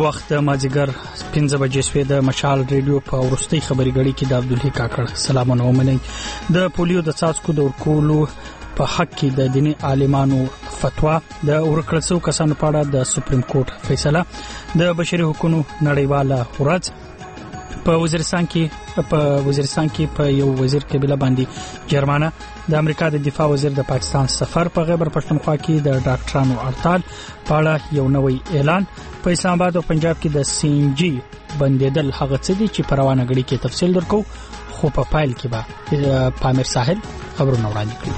وخت مازیګر 15 بجې شوې د مشال ریډیو په ورستۍ خبري غړي کې د عبدالحی کاکړ سلامونه ومنئ. د پولیو د څاڅکو د ورکولو په حق کې د دیني عالمانو فتوا، د ورکړل شوو کسانو په اړه د سپریم کورټ فیصله، د بشري حقوقو نړیواله ورځ، په وزیرستان کې په یو وزیر قبیله باندې جرمانه، د امریکا د دفاع وزیر د پاکستان سفر، په خیبر پښتونخوا کې د ډاکټرانو هړتال په اړه یو نوی اعلان، په اسلام آباد او پنجاب کې د CNG بندیدل هغه څه دي چې په روانه غړي کې تفصیل درکو، خو په پایل کې به پامیر ساحل خبرونه وړاندې کړي.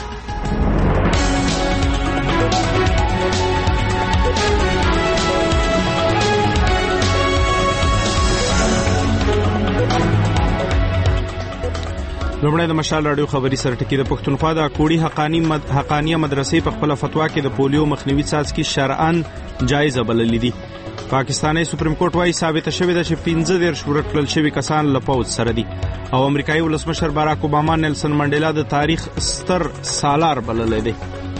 لومړی د مشال رادیو خبري سره ټکی. د پښتونخوا د کوړی حقانیه مدرسې په خپل فتوا کې د پولیو مخنیوي څاڅکي شرعاً جایز بللې دي. پاکستاني سپریم کورټ وايي ثابت شوې ده چې 15 ورکړل شوی کسان له پوځ سره دي، او امریکایي ولسمشر باراک اوباما نیلسن منډیلا د تاریخ ستر سالار بللې دي.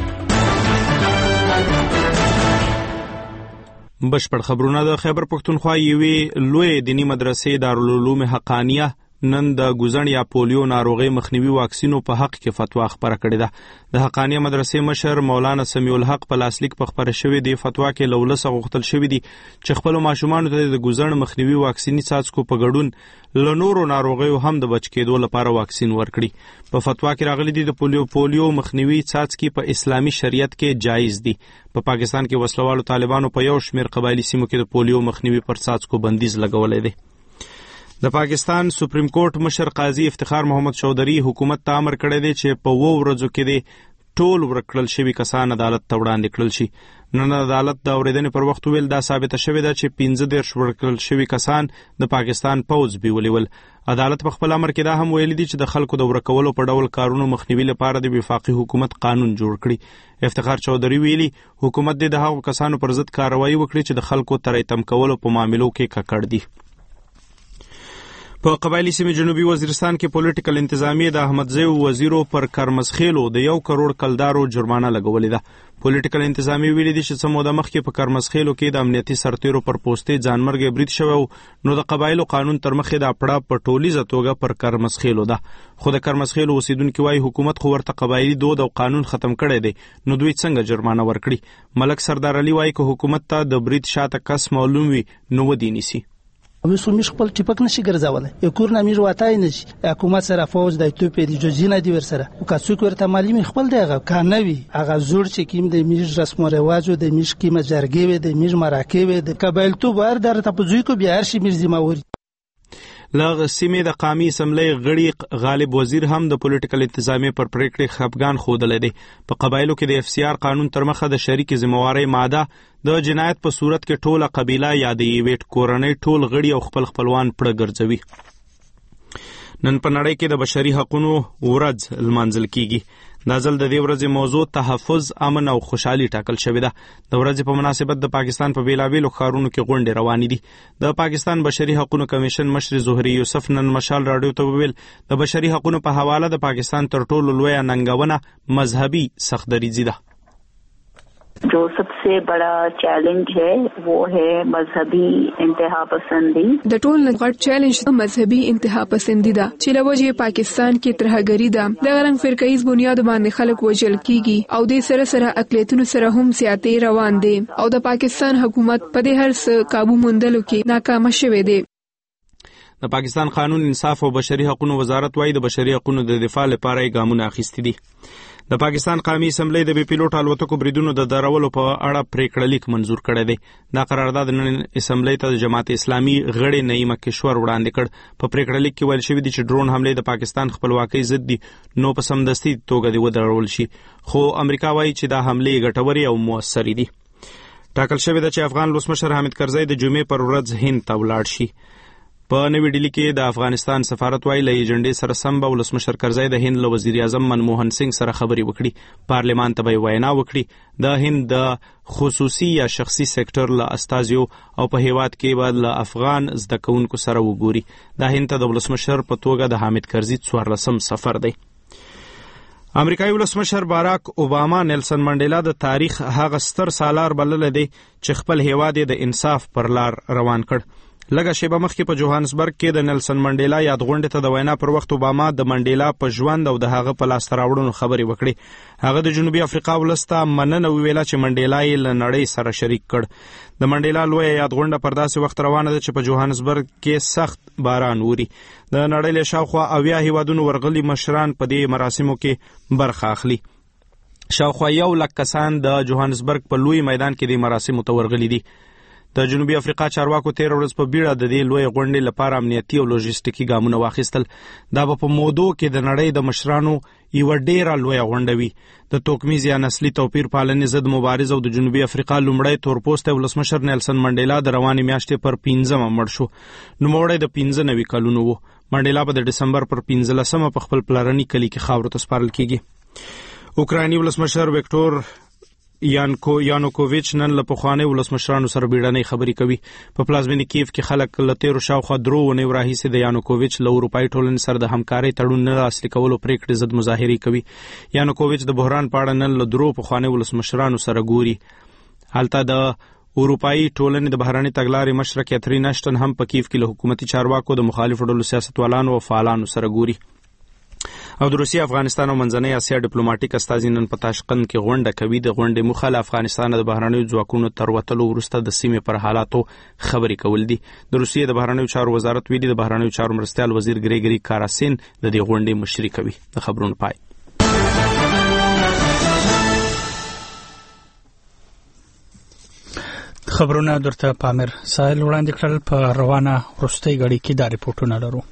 بشپړ خبرونه. د خیبر پښتونخوا یوې لوی دینی مدرسې دارالعلوم حقانیه نن د ګوزن یا پولیو ناروغي مخنیوي واکسینو په حق کې فتوا خبره کړې ده. د حقانیه مدرسې مشر مولانا سمیع الحق په لاسلیک په خبره شوې دی فتوا کې لولسه غوښتل شوې دي چې خپل ماشومان ته د ګوزن مخنیوي واکسیني څاڅکو په ګډون له نورو ناروغیو هم د بچ کېدو لپاره واکسین ورکړي. په فتوا کې راغلي دي د پولیو مخنیوي څاڅکي په اسلامي شریعت کې جایز دي. په پاکستان کې وسلوالو طالبانو په یو شمېر قبایلی سیمو کې د پولیو مخنیوي پر څاڅکو بندیز لګولې دی. د پاکستان سپریم کورټ مشر قاضي افتخار محمد چودھری حکومت ته امر کړی دی چې په 2 ورځو کې د ټول ورکړل شوی کسان عدالت ته وړاندې کړل شي. نن عدالت د اورېدنې پر وخت ویل دا ثابت شوی ده چې 15 ورکړل شوی کسان د پاکستان پوځ بیولول. عدالت په خپل امر کې دا هم ویلي دي چې د خلکو د ورکولو په ډول کارونو مخنیوي لپاره د وفاقي حکومت قانون جوړ کړي. افتخار چودھری ویلي حکومت د هغو کسانو پر ضد کاروایی وکړي چې د خلکو تریتم کولو په معاملو کې ککړ دي. په قبایلی سیمې جنوبي وزیرستان کې پولیټیکل انتظامیه د احمدزی وزیرو پر کرمسخیلو د 1 کروڑ کلدارو جرمانه لګولې ده. پولیټیکل انتظامیه ویلي دي چې څه موده مخکې په کرمسخیلو کې د امنیتي سرتیرو پر پوستې ځانمرګ برید شوی، نو د قبایلو قانون تر مخې د اپړه په ټولیزه توګه پر کرمسخیلو ده. خو د کرمسخیلو اوسیدونکو وايي حکومت خو ورته قبایلی دود او قانون ختم کړی دی، نو دوی څنګه جرمانه ورکړي. ملک سردار علي وايي که حکومت ته د برید شاته کس معلوم وي نو ودی نیسي. میش خپل ټیپک نشي ګرځولای، یو کور نامیر واتای نشي، حکومت سره فوج د ایتوپیا د جوزینه دی ورسره او که څوک ورته معلومي خپل دیغه کانوي هغه زور چې کیم د میش رسم او رواجو د میش کیمه جرګې و د میش مراکې و د قبایل تو بار در ته پزوی کو بیا هر شي میرزي ماوري. لغ سیمې د قومي اسمبلی غړي غالب وزیر هم د پولیټیکل انتظامیه پر پریکړې خپګان خوده دی. په قبایلو کې د FCR قانون تر مخه د شریک ذمہواری ماده د جنایت په صورت کې ټوله قبیله یا د یوې کورنۍ ټول غړي او خپلوان پړه ګرځوي. نن په نړۍ کې د بشري حقوقو ورځ لمانځل کیږي. دا ځل د دې ورځې موضوع تحفظ، امن او خوشحالي ټاکل شوې ده. د ورځې په مناسبت د پاکستان په بیلابیلو ښارونو کې غونډې روانې دي. د پاکستان بشري حقوقو کمیشن مشر زهري یوسف نن مشال رادیو ته ویل د بشري حقوقو په حواله د پاکستان تر ټولو لویه ننګونه مذهبي سختدریزي ده. जो सबसे बड़ा चैलेंज है वो है मजहबी इंतहा पसंदी. د ټول نه غټ چیلنج مذهبي انتها پسندي ده چې لوجه پاکستان کې ترهګری ده. د غرنګ فرقایز بنیاد باندې خلک وژل کیږي او د سره اقلیتونو سره هم سیاتي روان دي او د پاکستان حکومت په دې هر څه قابو موندلو کې ناکام شوه دی. د پاکستان قانون انصاف او بشري حقوقو وزارت وايي د بشري حقوقو د دفاع لپاره ګامونه اخیستي دي. د پاکستان قومي اسمبلی د بي پیلوټ الوتکو بریدونو د درولو په اړه پریکړه لیک منزور کړی دی. دا قرارداد نن اسمبلی ته د جماعت اسلامي غړي نعیمه کشور وړاندې کړ. په پریکړه لیک کې ویل شوی دی چې ډرون حمله د پاکستان خپلواکۍ ضد دي، نو په سمدستي توګه دی ودرول شي. خو امریکا وايي چې دا حمله ګټورې او موثرې دي. ټاکل شوی دی چې افغان ولسمشر حامد کرزی د جمعې پر ورځ هند ته ولاړ شي. په نوې ډیلی کې د افغانستان سفارت وايي له ایجنډې سره سم به ولسمشر کرزی د هند له وزیر اعظم منموهن سنگ سره خبرې وکړي. پارلمان ته به وینا وکړي. د هند د خصوصي یا شخصي سېکټر له استازیو او په هیواد کې به له افغان زده کوونکو سره وګوري. د هند ته د ولسمشر په توګه د حامد کرزي 14م سفر دی. امریکایي ولسمشر باراک اوباما نیلسن منډیلا د تاریخ هغه ستر سالار بلل دی چې خپل هیواد د انصاف پر لار روان کړ. لږه شیبه مخکې په جوهانسبرګ کې د نیلسن منډیلا یادغونډې ته د وینا پر وخت اوباما د منډیلا په ژوند او د هغه په لاسته راوړنو خبرې وکړې. هغه د جنوبي افریقا ولس ته مننه وویله چې منډیلا یې له نړۍ سره شریک کړ. د منډیلا لویه یادغونډه پر داسې وخت روانه ده چې په جوهانسبرګ کې سخت باران وري. د نړۍ له شاوخوا 80 هیوادونو ورغلي مشران په دې مراسمو کې برخه اخلي. شاوخوا 100,000 کسان د جوهانسبرګ په لوی میدان کې د مراسمو ته ورغلي دي. د جنوبي افریقا چارواکو 13 ورځ په بیړه د دې لوی غونډې لپاره امنیتي او لوجستیکي ګامونه واخیستل. دا په مودو کې د نړۍ د مشرانو یو ډیره لوی غونډه وي. د توکمیز یا نسلي توپیر پالنې ضد مبارز او د جنوبي افریقا لومړی تورپوستی ولسمشر نیلسن منډیلا د روانې میاشتې پر 15 مړ شو. نوموړی د 95 کلونو و. منډیلا په د ډسمبر پر 15 په خپل پلرني کلی کې خاورو ته سپارل کیږي. اوکرایني ولسمشر ویکټور یانوکوویچ نن له پخواني ولسمشرانو سره بیړنۍ خبرې کوي. په پلازمینې کیف کې خلک له تیرو شاوخوا 3 ونیو راهیسې د یانوکوویچ له اروپایي ټولنې سره د همکارۍ تړون نه لاسلیک کولو پریکړې ضد مظاهرې کوي. یانوکوویچ د بحران په اړه نن له 3 پخواني ولسمشرانو سره ګوري. هلته د اروپایي ټولنې د بهرنۍ تګلارې مشره کیترین اشټن هم په کیف کې له حکومتي چارواکو د مخالفو ډلو سیاستوالانو او فعالانو سره ګوري. او د روسیې، افغانستان او منځنۍ اسیا ډیپلوماټیک استازي نن په تاشقند کې غونډه کوي. د غونډې موخه له افغانستان د بهرنیو ځواکونو تر وتلو وروسته د سیمې پر حالاتو خبرې کول دي. د روسیې د بهرنیو چارو وزارت ویلي د بهرنیو چارو مرستیال وزیر ګریګری کاراسین د دې غونډې مشري کوي. د خبرونو پای. خبرونه درته پامیر سایل وړاندې کړل. په روانه وروستۍ غړي کې دا ریپورتونه لرو.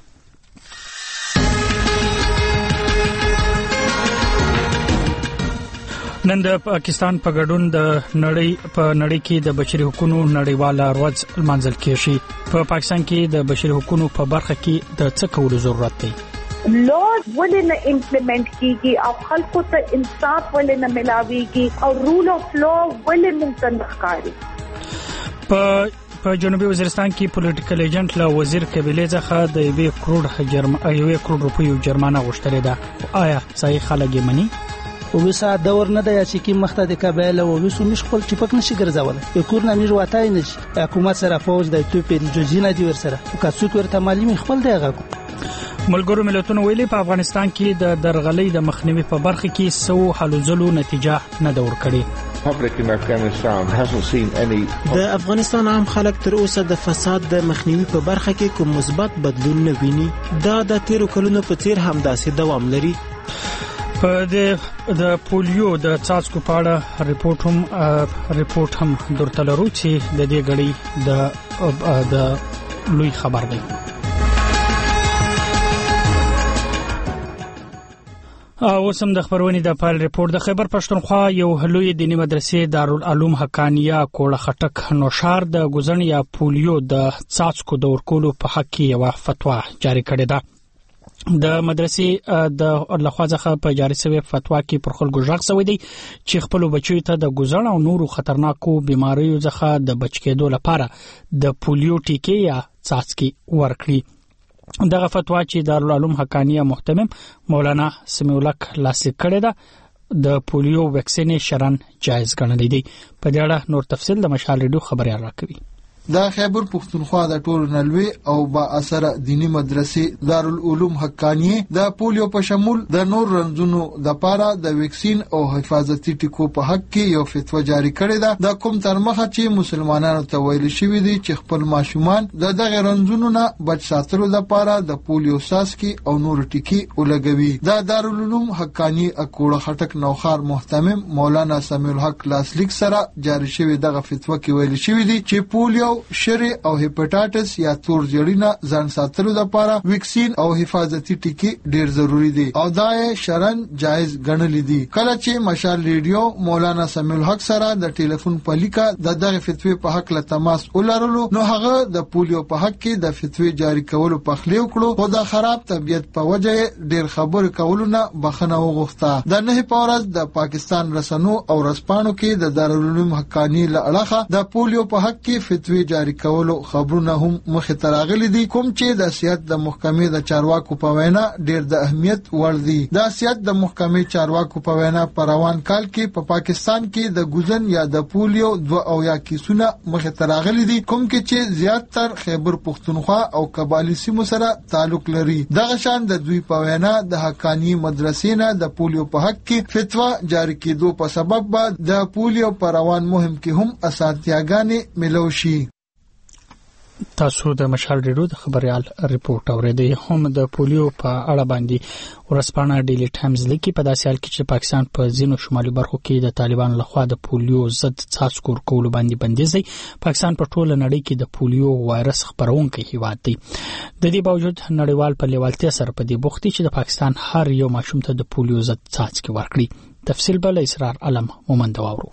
نن د پاکستان په ګډون د نړۍ کې د بشري حقوقو نړیواله ورځ لمانځل کیږي. په پاکستان کې د بشري حقوقو په برخه کې د څه کولو ضرورت دی؟ لا ولې نه امپلیمنٹ کیږي او خلکو ته انصاف ولې نه ملاويږي او رول اف لا ولې موږ نه ښکاري. په جنوبي وزیرستان کې پولیټیکل ایجنټ له وزیر قبیله څخه د 1 کروڑ روپیو جرمانه غوښتلې ده. آیا صحیح خلک یې مني؟ وسا دور نه دی چې کی مخته د قبایل او وسو مش خپل ټیپک نشي ګرځول. یو کور نه میر واتای نشي. حکومت سره فوج د ایتوپیا د جوزینه دی ورسره او کڅو ورته مالی خپل دی غو. ملګرو ملتونو ویلي په افغانستان کې د درغلۍ د مخنیوي په برخه کې سو حل زلو نتیجه نه دور کړي. د افغانستان عام خلک تر اوسه د فساد د مخنیوي په برخه کې کوم مثبت بدلون نه ویني. دا د تیرو کلونو په څیر هم داسې دوام لري. په د پولیو د څاڅکو په اړه ریپورت هم درته لرو چې د دې غړي د لوی خبر دی. اوسم د خبرونې د پال ریپورت. د خیبر پښتونخوا یو لوی دینی مدرسې دارالعلوم حقانیه کوړه خټک نوشار د ګوزن یا پولیو د څاڅکو د ورکولو په حق کې یو فتوا جاری کړې ده. د مدرسې د لخوا څخه په جاری شوی فتوا کې پر خلکو ژغ شوی دی چې خپل بچیو ته د ګوزن او نورو خطرناکو بیماریو څخه د بچ کېدو لپاره د پولیو ټیکې یا څاڅکي ورکړي. دغه فتوا چې دارالعلوم حقانیه محتمم مولانا سمیع الحق لاسلیک کړی ده د پولیو ویکسین شرن جایز ګڼل دي. په دې اړه نور تفصیل د مشال ریډیو خبريال راکوي. د خیبر پښتونخوا د ټولو نلوي او با اثر دینی مدرسې دارالعلوم حقانیه د پولیو په شمول د نور رنځونو د پاره د ویکسین او حفاظتي ټیکو په حق کې یو فتوا جاری کړې ده. د کوم ترمخه چې مسلمانانو ته ویل شوی دی چې خپل ماشومان د دغه رنځونو نه بچ ساتلو لپاره د پولیو ساسکي او نور ټیکي ولګوي. د دارالعلوم حقانیه اکوړه خټک نوخار محتمم مولانا سمیع الحق لاسلیک سره جاری شوی دغه فتوا کې ویل شوی دی چې پولیو شری او هپاتایټس یا تور زیړینه ځان ساتلو لپاره ویکسین او حفاظتي ټیکي ډیر ضروری دي او دا شرن جایز ګڼل دي. کله چې مشال ریډیو مولانا سمیع الحق سره د ټلیفون په لیکه د دغه فتوی په حق له تماس ولرلو نو هغه د پولیو په حق کې د فتوی جاری کولو په خلیو کړو او د خراب طبيعت په وجه ډیر خبرې کولونه بخنه وغوښته. د نه پورز د پاکستان رسنو او رسپانو کې د دارالعلوم حقانی له اړخه د پولیو په حق کې فتوی توګې جاری کولو خبرونه هم مخې ته راغلي دي، کوم چې د سیاست د محکمې د چارواکو په وینا ډېر د اهمیت وړ دي. د سیاست د محکمې چارواکو په وینا په روان کال کې په پاکستان کې د ګوزن یا د پولیو 2 کیسونه مخې ته راغلي دي، کوم کې چې زیاتره خیبر پختونخوا او قبایلی سیمو سره تعلق لري. دغه شان د دوی په وینا د حقانی مدرسې نه د پولیو په حق کې فتوا جاری کېدو په سبب به د پولیو په روان مهم کې هم اسانتیاګانې ملو شي. تاسو د مشال ریډیو د خبريال ریپورت اوریدئ. هم د پولیو په اړه باندې ورسپانه ډیلی ټایمز لیکي په داسې حال کې چې پاکستان په ځینو شمالي برخو کې د طالبان لخوا د پولیو ضد څاڅکو ورکولو باندې بندیز دی. پاکستان په ټوله نړۍ کې د پولیو وایرس خپرونکی هیواد دی. د دې باوجود نړیوال په لیوالتیا سره په دې بوختي چې د پاکستان هر یو ماشوم ته د پولیو ضد څاڅکي ورکړي. تفصیل بل اسرار علم مومند واورو.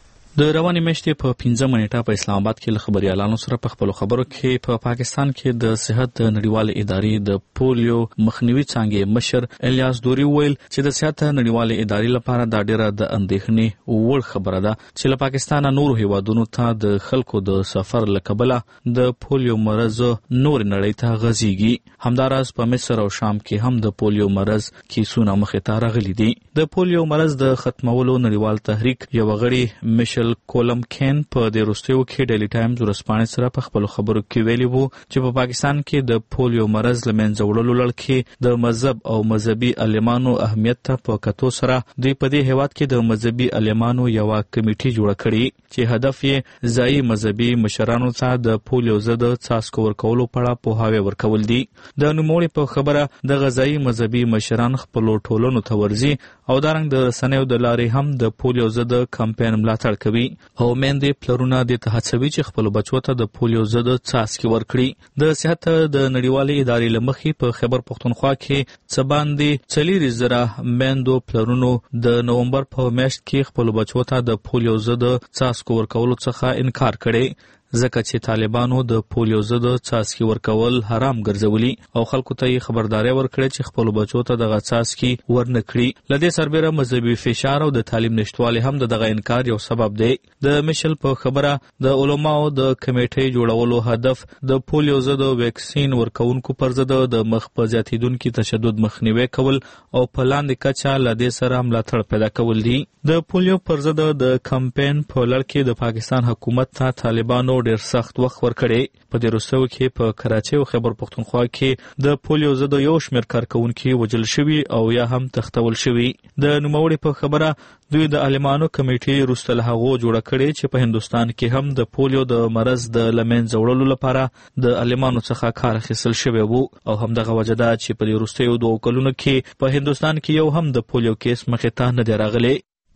د رواني میاشتې په 15 منېټه په اسلام آباد کې له خبريالانو سره په خپل خبرو کې په پاکستان کې د صحت نړیوال ادارې د پولیو مخنیوي څانګې مشر الیاس دوري ویل چې د صحت نړیوال ادارې لپاره دا ډیره د اندېښنې وړ خبره ده چې له پاکستان نورو هیوادونو ته د خلکو د سفر لکبله د پولیو مرض نور نړۍ ته غځيږي. همداراز په مصر او شام کې هم د پولیو مرض کیسونه مخې ته راغلي دي. د پولیو مرض د ختمولو نړیوال تحریک یو غړي مشل کولم کین په د روسیو کې ډیلی ټایمز ورسپانې سره په خپل خبرو کې ویلي وو چې په پاکستان کې د پولیو مرض لمنځه وړلو لړ کې د مذهب او مذهبي عالمانو اهمیت ته په کتو سره دوی په دې هیواد کې د مذهبي عالمانو یو کمیټه جوړه کړې چې هدف یې ځایي مذهبي مشرانو ته د پولیو ضد څاڅکو ورکولو په اړه پوهاوی ورکول دي. د نوموړي په خبره د غذایی مذهبي مشران خپل ټولنو ته ورځي او دارنګ د رسنیو د لارې هم د پولیو ضد کمپاین ملاتړ کوي او میندې پلرونه د هڅوي چې خپل بچو ته د پولیو ضد څاڅکي ورکړي. د صحت د نړیوالې ادارې لمخې په خیبر پختونخوا کې څه باندې 4,000 میندو پلرونو د نومبر په میاشت کې خپل بچو ته د پولیو ضد څاڅکو ورکولو څخه انکار کړي ځکه چې طالبانو د پولیو ضد څاڅکي ورکول حرام ګرځولي او خلکو ته خبرداري ورکړي چې خپل بچو ته دغه څاڅکي ورنکړي. لدې سربېره مذهبي فشار او د تعلیم نشټوالي هم دغه انکار یو سبب دی. د مشل په خبره د علماو د کمیټې جوړولو هدف د پولیو ضد ویکسین ورکونکو پر ضد د مخ په زیاتیدونکو تشدد مخنیوي کول او په لاندې کچه لدې سره ملاتړ پیدا کول دي. د پولیو پر ضد د کمپاین په لړ کې د پاکستان حکومت ته طالبانو ډیر سخت وخت ورکړي. په دې روسو کې په کراچۍ او خیبر پختونخوا کې د پولیو ضد یو شمېر کارکونکو وژل شوي او یا هم تښتول شوي. د نوموړي په خبره دوی د عالمانو کمیټې وروسته له هغو جوړه کړې چې په هندوستان کې هم د پولیو د مرض د لمنځه وړلو لپاره د عالمانو څخه کار اخیستل شوی وو او همدغه وجه ده چې په دې وروستیو 2 کلونو کې په هندوستان کې یو هم د پولیو کیس مخې ته نه دی راغلی.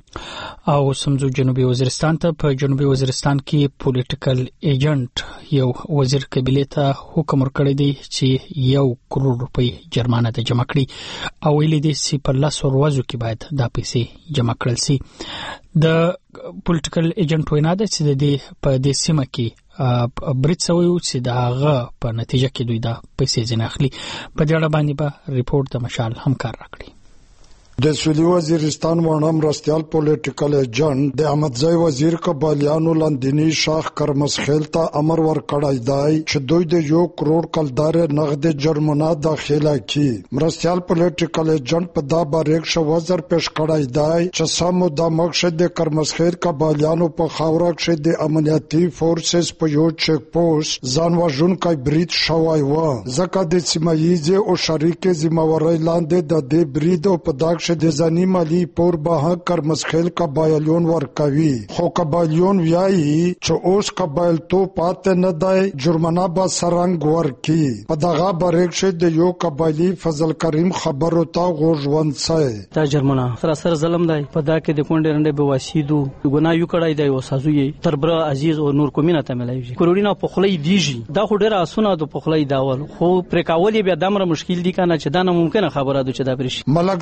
او سمزو جنوبي وزیرستان ته په جنوبي وزیرستان کې پولیټیکل ایجنټ یو وزیر قبیله ته حکم ورکړی دی چې 1 کروڑ روپۍ جرمانه ته جمع کړي او ویلي دي چې په 10 ورځو کې باید دا پیسې جمع کړل شي. د پولیټیکل ایجنټ وینا ده چې د دې په دې سیمه کې برید شوی و چې د هغه په نتیجه کې دوی دا پیسې ځنه اخلي. په دې اړه باندې به ریپورت د مشال همکار راکړي. د سویلي وزیرستان وړاندې مرستيال پولیټیکل ایجنټ د احمدزای وزیر قبالیانو لاندینی شاخ کرمسخیل ته امر ورکړی دی چې دوی د 1 کروڑ کلدار نقد جرمانه داخله کړي. مرستيال پولیټیکل ایجنټ په دا باریک شو وزر پیش کړی دی چې سمو د مقصد د کرمسخیل قبالیانو په خاوره کې د امنیتي فورسز په یو چک پوسټ ځان وژونکی برید شوی و ځکه د سیمایي او شریک ذمہواری لاندې د دې برید په داخ د ځاني مالی پور به کرمسخیل قبایلیون ورکوي. خو قبایلیون وایي چې اوس قبایل تو پاتې نه دی جرمانه به سرنګ ورکي. په دغه باریک شي د یو قبایلی فضل کریم خبرو ته غوږ ونڅي. دا جرمانه سراسر ظلم دی. په دا کې د کونډې رنډې به واسیدو ګناه یو کړای دی او سازوي تربره عزیز او نور کومینه ته ملایږي. کروڑینا په خلې دیږي دا خو ډیره اسونه د په خلې داول خو پرکاولې بیا دمر مشکل دي کنه چې دا نه ممکنه خبره ده چې دا پرش. ملک سردار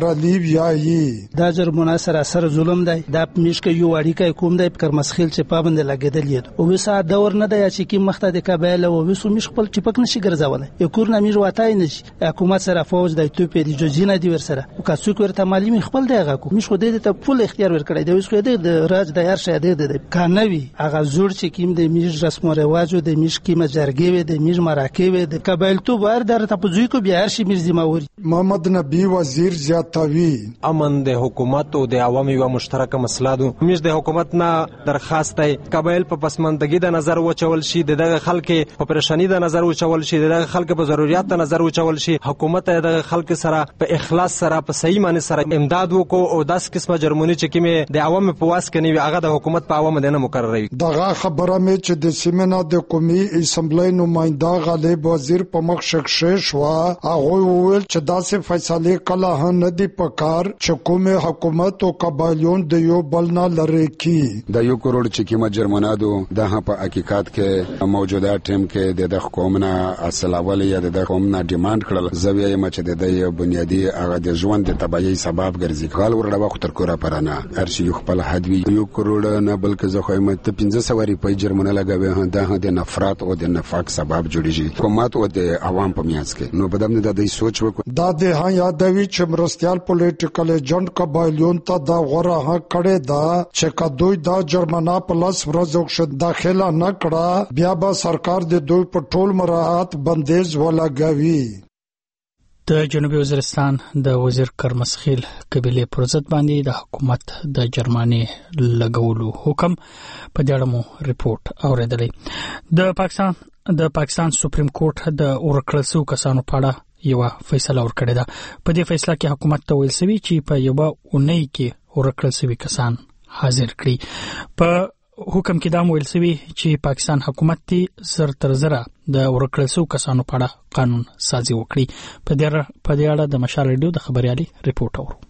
علی ویایي دا جرمونه سراسر ظلم دی. دا میشکه یو اړیکه کوم دی پر مسخیل چې پابند لګیدل او وسه دور نه دی چې کی مخته د قبایل او وسو میش خپل ټیپک نشي ګرځولای. یو کور نه میش واتای نشي. حکومت سره فوج د ایتوپیا د جوزینه دی ورسره او که څوک ورته مالی خپل دی هغه کو میش خو دې ته فل اختیار ورکړی دی. اوس خو د راج د هر شی دی کانوي هغه زوړ چې کیم د میش رسم او رواجو د میش کیمه جرګې و د میش مراکې و د قبایل تو بار در ته پوزوي کو بیا هر شي میش ذمہواری. محمد نبی وزیر زیاتوي امن د حکومت او د عوامي و مشترکه مسله ده. موږ د حکومت نه درخواست دی قبایل په پسماندګي د نظر وچول شي، دغه خلک په پریشانی د نظر وچول شي، دغه خلک په ضرورت د نظر وچول شي. حکومت دغه خلک سره په اخلاص سره په صحیح معنی سره امداد وکړو او داس قسمه جرمونی چې کیمه د عوامو په واس کې نیوي هغه د حکومت په عوامو نه مقرروي. دغه خبره مې چې د سیمنا د قومي اسمبلی نماینده غالب وزیر په مخ شکشه شو. هغه وویل چې داسې فیصله کله نه دی پکار چې کومه حکومت او قبایلون د یو بل نه لری کی. د 1 کروڑ چې کیمه جرمانه دو د په حقیقت کې موجوده ټیم کې د قومنا اصل اول یا د قومنا ډیماند کړل زویه یم چې د بنیادی هغه د ژوند د تبعی سبب ګرځي. خال ورډه وخت تر کوره پرانه هر شي خپل حدوی 1 کروڑ نه بلکې زه خو مت 1500 په جرمانه لګوي د نفرت او د نفاق سبب جوړیږي حکومت او د عوام په میاس کې. نو په دمن د دې سوچ وکړه دا د ها یادوي چې مرستيال پولیټیکل ایجنټ قبایلون ته دا غره ها کړي دا چې کدوې دا جرمانه په لاس ورځو شد داخله نه کړه بیا به سرکار د دوی په ټول مراعات بندیز ولګوي. د جنوبي وزیرستان د وزیر کرمسخیل قبيله پر ضد باندې د حکومت د جرمانه لګولو حکم په دې اړه مو ریپورت اوریدلې. د پاکستان سپریم کورټ د اورکړسو کسانو په اړه یو فیصله ورکړه ده. په دې فیصله کې حکومت ته ویل شوی چې په یو اونۍ کې اورکړسوي کسان حاضر کړي. په حکم کې دا ویل شوی چې پاکستان حکومت تی زر تر زره د ورکړسو کسانو په اړه قانون سازي وکړي. په دې اړه د مشال ریډیو د خبريالي ریپورت اورو.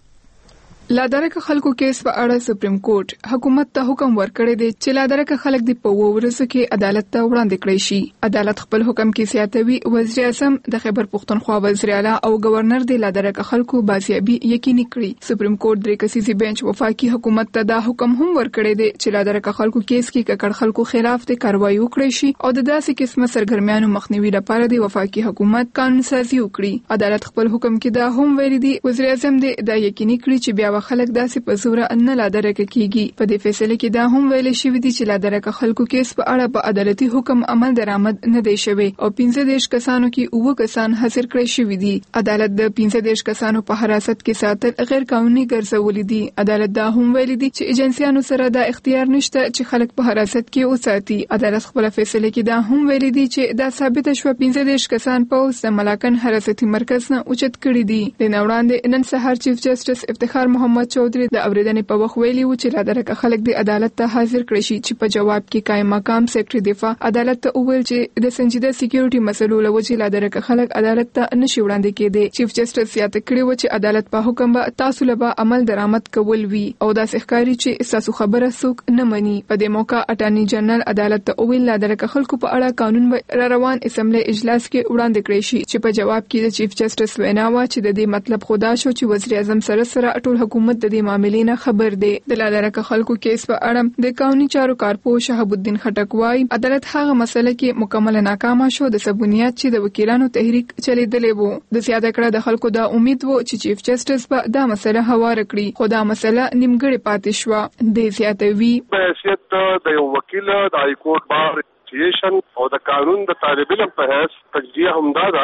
لادرکه خلکو کیس په اړه سپریم کورټ حکومت ته حکم ورکړی دی چې لادرکه خلک د په ورځو کې عدالت ته وړاندې کړی شي. عدالت خپل حکم کې سیاتوي وزیر اعظم د خیبر پختونخوا وزیر اعلی او گورنر د لادرکه خلکو بازیابي یقیني کړی. سپریم کورټ د کسيزي بنچ وفاقي حکومت ته دا حکم هم ورکړی دی چې لادرکه خلکو کیس کې ککړ خلکو خلاف د کاروایی وکړي شي او د داسې قسمه سرګرمیانو مخنیوي لپاره د وفاقي حکومت قانون سازي وکړي. عدالت خپل حکم کې دا هم ویلي دی وزیر اعظم د یقیني کړی چې بیا خلک داسې په زور نه لادرکه کیږي. په دې فیصله کې دا هم ویل شوی دی چې لادرکه خلکو کیس په اړه په عدالتي حکم عمل درآمد نه دی شوی او 15 کسانو کې 9 کسان حاضر کړی شوی دي. عدالت د 15 کسانو په حراست کې ساتل غیر قانوني ګرځولې دي. عدالت دا هم ویل دي چې ایجنسیانو سره دا اختیار نشته چې خلک په حراست کې وساتي. عدالت خپل فیصله کې دا هم ویل دي چې دا ثابت شو 15 کسان په اوس د ملاکن حراستي مرکز نه اوچت کړی دي. د نوړاندې نن سهار چیف جسټس افتخار محمد چودھری د اوریدنې په وخت ویلي و چې لادرکه خلک د عدالت ته حاضر کړي شي چې په جواب کې قائم مقام سیکرټري دفاع عدالت ته ویل چې د سنجیده سکیورټي مسلو لوجې لادرکه خلک عدالت ته نشي وړاندې کېدي. چیف جسټس یاد کړی و چې عدالت په حکم به تاسو له عمل درآمد کول وی او دا ښکاری چې تاسو خبره څوک نه مني. په دې موقع اټارنی جنرال عدالت ته ویل لادرکه خلکو په اړه قانون را روان اسمبلی اجلاس کې وړاندې کړی شي چې په جواب کې د چیف جسټس وینا و چې د دې مطلب خدا شو چې وزیر اعظم سره ټول حکومت د دې معاملې نه خبر دی. د لادرکه خلکو کیس په اړه د قانوني چارو کارپو شهاب الدین خټک وايي عدالت هغه مسله کې مکمل ناکامه شو د سبونیات چې د وکیلانو تحریک چلیدلې وو. د زیاده کړه د خلکو د امید وو چې چیف جسټس به دا مسله هوار کړي خو دا مسله نیمګړې پاتې شو. د زیاتوي په حیثیت د یو وکیل د های کورټ بار او د قانون د طالب علم په حیث تجزیه همدا ده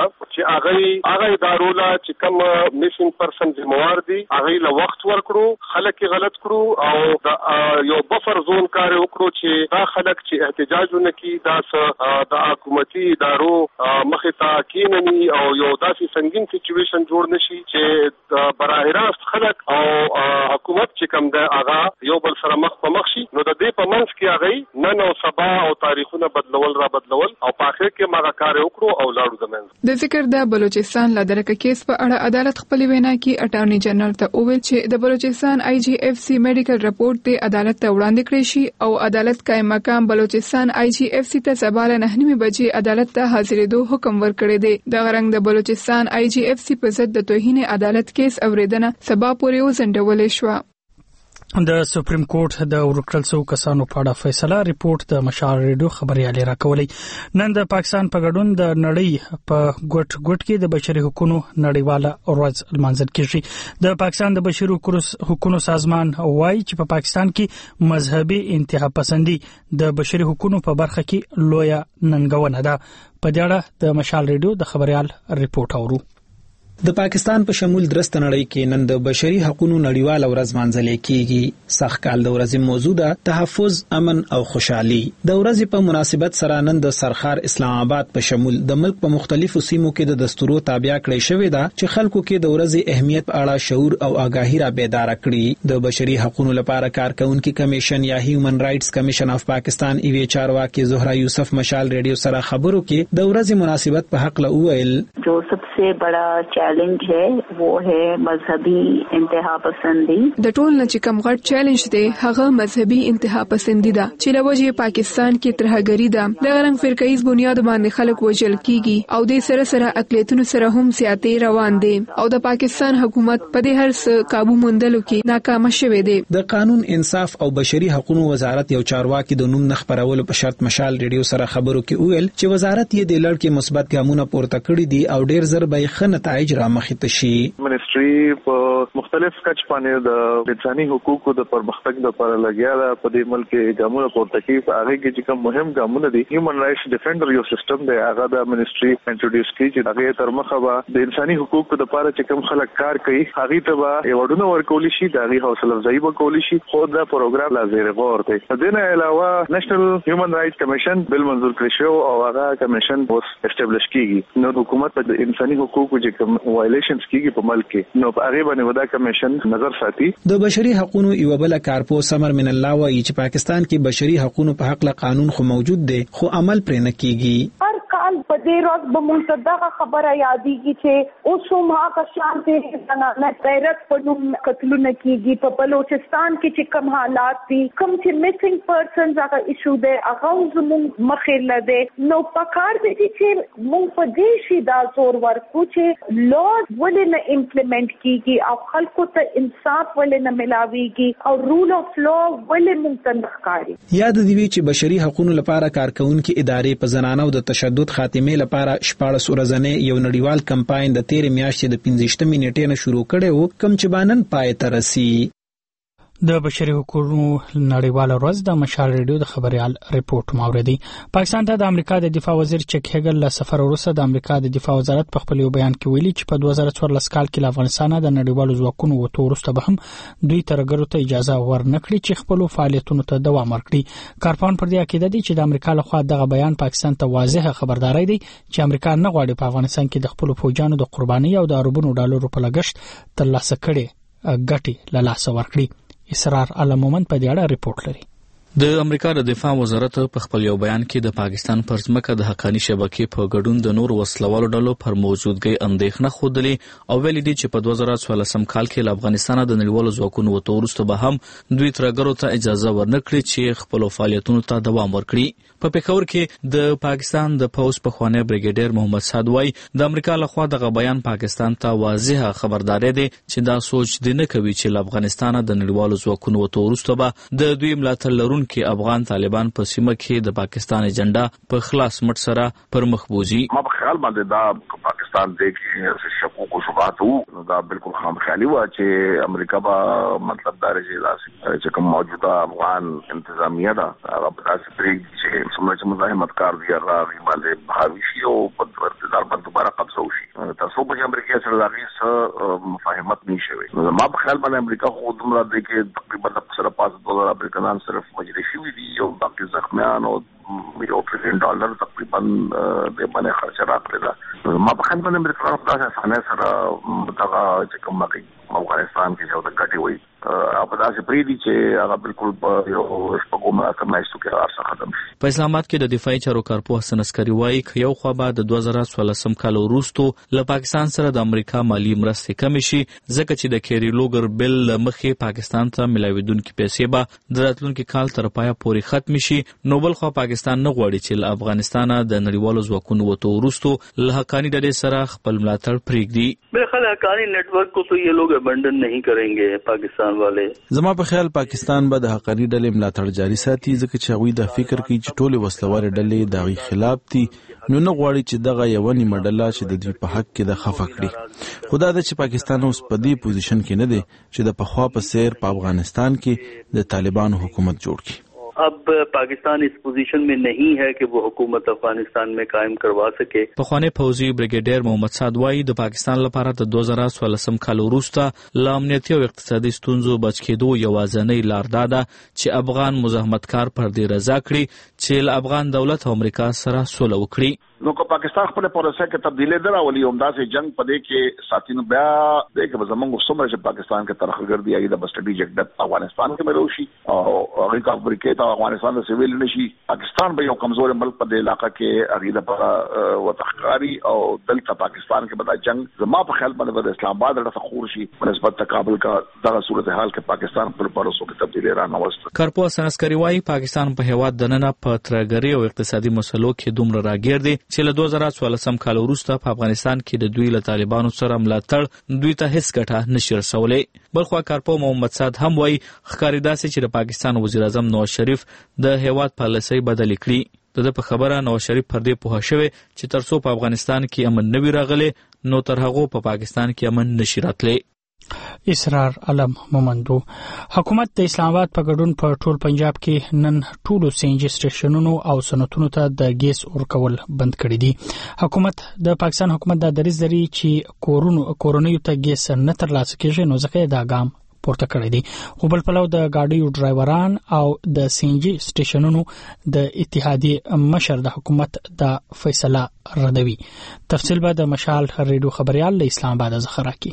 چې هغه ادارو لا چې کوم میسینګ پرسن ذمہوار دي هغه له وخت ورکړو خلک غلط کړو او د یو بفر زون کار وکړو چې دا خلک چې احتجاجونه کوي دا د حکومتي ادارو مخې ته کینني او یو داسې سنگین سچويشن جوړ نشي چې براه راست خلک او حکومت چې کوم ده هغه یو بل سره مخ په مخ شي. نو د دې په منځ کې هغه نن او سبا او تاریخونه بدلول او په اخر کې ما کار وکړو او لاړو زمين د ذکر د بلوچستان لادرکه کیس په اړه عدالت خپل وینا کې اټارنی جنرال ته وویل چې د بلوچستان IGFC میډیکل رپورت د عدالت ته وړاندې کړی شي او عدالت قائم مقام بلوچستان IGFC ته سبا له 9 بجې عدالت ته حاضرېدو حکم ورکړی دی. د غرنګ د بلوچستان IGFC په ضد د توهین عدالت کیس اوریدنه سبا پورې وزندولې شو. د سپریم کورټ د ورکړل شو کسانو په اړه فیصله ریپورت د مشال ریډیو خبريالي راکولې. نن د پاکستان په ګډون د نړۍ په ګډ کې د بشري حقوقو نړیواله ورځ لمانځل کیږي. د پاکستان د بشري حقوقو سازمان وایي چې په پاکستان کې مذهبي انتها پسندي د بشري حقوقو په برخه کې لویه ننګونه ده. په دې اړه د مشال ریډیو د خبريال ریپورت اورو. د پاکستان په شمول درسته نړۍ کې نن د بشري حقوقو نړیواله ورځ مانځل کیږي. سخت کال د ورځې موضوع ده تحفظ، امن او خوشحالي. د ورځې په مناسبت سره نن د سرخار اسلام آباد په شمول د ملک په مختلفو سیمو کې د دستورو تابع کړی شوې ده چې خلکو کې د ورځې اهمیت په اړه شعور او آگاهی را بیدار کړي. د بشري حقوقو لپاره کارکونکو کمیشن یا هیومن رائټس کمیشن اف پاکستان ایوی چارواکي زهرا یوسف مشال ریډیو سره خبرو کې د ورځې مناسبت په حق له وویل جو सबसे बड़ा चैलेंज है वो है مذهبي انتها پسندي. د ټول نه چې کوم غټ چیلنج دی هغه مذهبي انتها پسندي ده چې لوجه پاکستان کې ترهګری ده. د غرنګ فرقایز بنیاد باندې خلک وژل کیږي او د سره اقلیتونو سره هم سیاسي روان دي او د پاکستان حکومت په دې هر څه काबू موندلو کې ناکام شوه دی. د قانون انصاف او بشري حقوقو وزارت یو چارواکي د نوم نخبرولو په شرط مشال ریډیو سره خبرو کې ویل چې وزارت یې د لړ کې مثبت ګامونه پورته کړی دي او ډیر زر به ښه نتایج را مخې ته شي. منسټري په مختلف کچ باندې د انساني حقوقو د پرمختګ لپاره لګیا ده. په دې ملک کې ګامونه پورته کوي. هغه کې چې کوم مهم ګامونه دي هیومن رائټس ډیفندر یو سیستم دی هغه د منسټري انټروډیوس کړي چې هغه تر مخه به د انساني حقوقو لپاره چې کوم خلک کار کوي هغه ته به ایوارډونه ورکول شي د هغه حوصله افزایی وکول شي. خو دا پروګرام لا زیر غور دی. د دې نه علاوه نېشنل هیومن رائټس کمیشن بل منظور کړی شو او هغه کمیشن اوس اسټابلیش کیږي. نو حکومت په انساني حقوقو چې کوم وایلیشنز کیږي په ملک کې نو په هغه باندې ودا کمیشن نظر ساتي. د بشري حقوقو یو بل کارپو سمر من الله وایي چې پاکستان کې بشري حقوقو په حق له قانون خو موجود دی خو عمل پرې نه کیږي. کال په دې ورځ به مونږ دغه خبره یادېږي چې اوس هم هغه شان دي نه غیرت په نوم قتلونه کیږي په بلوچستان کې چې کوم حالات دي کوم چې میسنګ پرسنز هغه ایشو دی هغه زموږ مخې لده نو پکار دي چې مونږ په دې شي دا زور ورکو چې لا ولې نه امپلیمنٹ کیږي او خلکو ته انصاف ولې نه ملاويږي او رول اف لا ولې مونږ ته نخکاری. یاد دی چې بشري حقوقو لپاره کارکونکو ادارې په زنانو د تشدد خاتمه لپاره 14 ورځې یو نړیوال کمپاین د 13 میاشتې د 15 نیټې نه شروع کړي وو کوم چې بانن پای ته رسي. د بشري حقوقو نړیواله ورځ د مشال ریډیو د خبريال ریپورت موردي. پاکستان ته د امریکا د دفاع وزیر چک هیګل له سفر وروسته د امریکا د دفاع وزارت په خپل بیان کې ویلي چې په 2014 کال کې افغانستان د نړیوالو ځواکونو وته وروسته به هم دوی ترګرو ته اجازه ورنکړي چې خپل فعالیتونو ته دوام ورکړي. کارپان پر دې عقیده دي چې د امریکا لخوا دغه بیان پاکستان ته واضح خبرداري دی چې امریکا نه غواړي په افغانستان کې د خپل فوجانو د قرباني او د اربونو ډالرو په لګښت ترلاسه کړي ګټي له لاسه ورکړي. اسرار علمومن په دې اړه ریپورت لري. د امریکا د دفاع وزارت په خپل یو بیان کې د پاکستان پر ځمکه د حقاني شبکې په ګډون د نور وسلوالو ډلو پر موجودګۍ اندېښنه خوده او ویلي دي چې په 2014 کال کې افغانستان د نړیوالو ځواکونو وته وروسته به هم دوی ترګرو ته اجازه ورنکړي چې خپل فعالیتونو ته دوام ورکړي. په پیښور کې د پاکستان د پوز په خوانی بریګیډیر محمد سعد وای د امریکا لخوا دغه بیان پاکستان ته واضح خبرداري دی چې دا سوچ دی نه کوي چې افغانستان د نړیوالو ځواکونو وته وروسته به د دوی ملاتړ لرونکي افغان طالبان په سیمه کې د پاکستان ایجنډا په خلاص مټ سره پر مخ بوزي. ما په خیال باندې دا پاکستان دی کې شکوک او شبهات وو دا بالکل خام خیالي و چې امریکا به مطلب درجه چې کوم موجوده افغان انتظامیه ده هغه په تاسو پرې چې څومره مزاحمت کار دی راغی باندې بهاوی شي او په ورتدار باندې دوباره قبضه وشي تاسو په امریکا سره راغی مفاهمت نشوي. ما په خیال باندې امریکا خو دومره دی کې تقریبا سره $5 امریکایان صرف شوی دي او باقي زخمیان او $1 تقریبا د باندې خرچ راکړل. ما په خپل باندې امریکا خلاص سره دغه چې کوم افغانستان کې یو د ګټي وي په داسې پریدي چې هغه بالکل په یو شپږم کمایستو کې راځي ختم شي. په اسلام آباد کې د دفاعي چارو کارپوه حسن عسکري وایي چې یو خو به د 2014 کال وروسته له پاکستان سره د امریکا مالی مرستې کم شي ځکه چې د کیری لوګر بل مخې پاکستان ته ملاویدونکو پیسې به د راتلونکي کال تر پایه پورې ختم شي. نو بل خو پاکستان نه غواړي چې له افغانستان د نړیوالو ځواکونو وته وروسته له حقانی ډلې سره خپل ملاتړ پرېږدي. मेरे ख्याल حقانی नेटवर्क को तो ये लोग अबंडन नहीं करेंगे पाकिस्तान वाले. زما په خیال پاکستان به د حقانی ډلې ملاتړ جاري ساتي ځکه چې هغوی د فکر کوي چې ټول وسلوال ډلې د هغوی خلاف دي نو نه غواړي چې دغه یو نیمه ډله چې د دوی په حق کې د خفه کړي. خدا د چې پاکستان اوس په دې پوزیشن کې نه دی چې د پخوا په څیر په افغانستان کې د طالبانو حکومت جوړ کړي. अब पाकिस्तान इस पोजीशन में नहीं है कि वो हुकूमत अफगानिस्तान में कायम करवा सके. پخوانی پوځي بریګیډیر محمد سعد وایي د پاکستان لپاره د 2014 کال وروسته له امنیتي او اقتصادي ستونزو بچ کېدو یوازینۍ لار دا ده چې افغان مزاحمتکار پر دې رضا کړي چې له افغان دولت او امریکا سره سوله وکړي. نو که پاکستان خپل پروسه کې تبدیلی دراولي همداسې جنگ پدې کې ساتینو بیا د کې زمونږ څومره چې پاکستان کې ترخګردي ایي د سټریټیجیک ډیپ افغانستان کې مروشي او هغه کا امریکا ته افغانستان د سیویل نشي پاکستان به یو کمزور ملک په دې علاقې کې اغه د وتخکاری او دلته پاکستان کې بدا جنگ زما په خیال باندې د اسلام آباد سره خور شي په نسبت کابل کا دغه صورتحال کې پاکستان پر پروسو کې تبدیلی را نوست. کارپوه حسن عسکري وایي پاکستان په هیواد دننه په ترګری او اقتصادي مسلو کې دومره راګیر دي چې له 2014 کال وروسته په افغانستان کې د دوی له طالبانو سره ملاتړ دوی ته هیڅ ګټه نشي رسولی. بلخو کارپوه محمد سعد هم وایي ښکاري داسې چې د پاکستان وزیر اعظم نواز شریف د هیواد پالیسۍ بدلې کړي. د په خبره نواز شریف پر دې پوه شوی چې ترڅو په افغانستان کې امن نه وي راغلی نو تر هغو په پاکستان کې امن نشي راتلی. اسرار علم مومندو حکومت د اسلام آباد په ګډون په ټول پنجاب کې نن ټولو سینجی سټیشنونو او صنعتونو ته د ګیس ورکول بند کړی دي. حکومت د پاکستان حکومت د دریځ لري چې کورونیو ته ګیس نه ترلاسه کیږي نو ځکه دا ګام پورته کړی دي. خو بل پلو د گاډیو ډرایوران او د سینجی سټیشنونو د اتحادیه مشر د حکومت د فیصله ردوي. تفصیل به د مشال ریډیو خبريال له اسلام آباد څخه راکړي.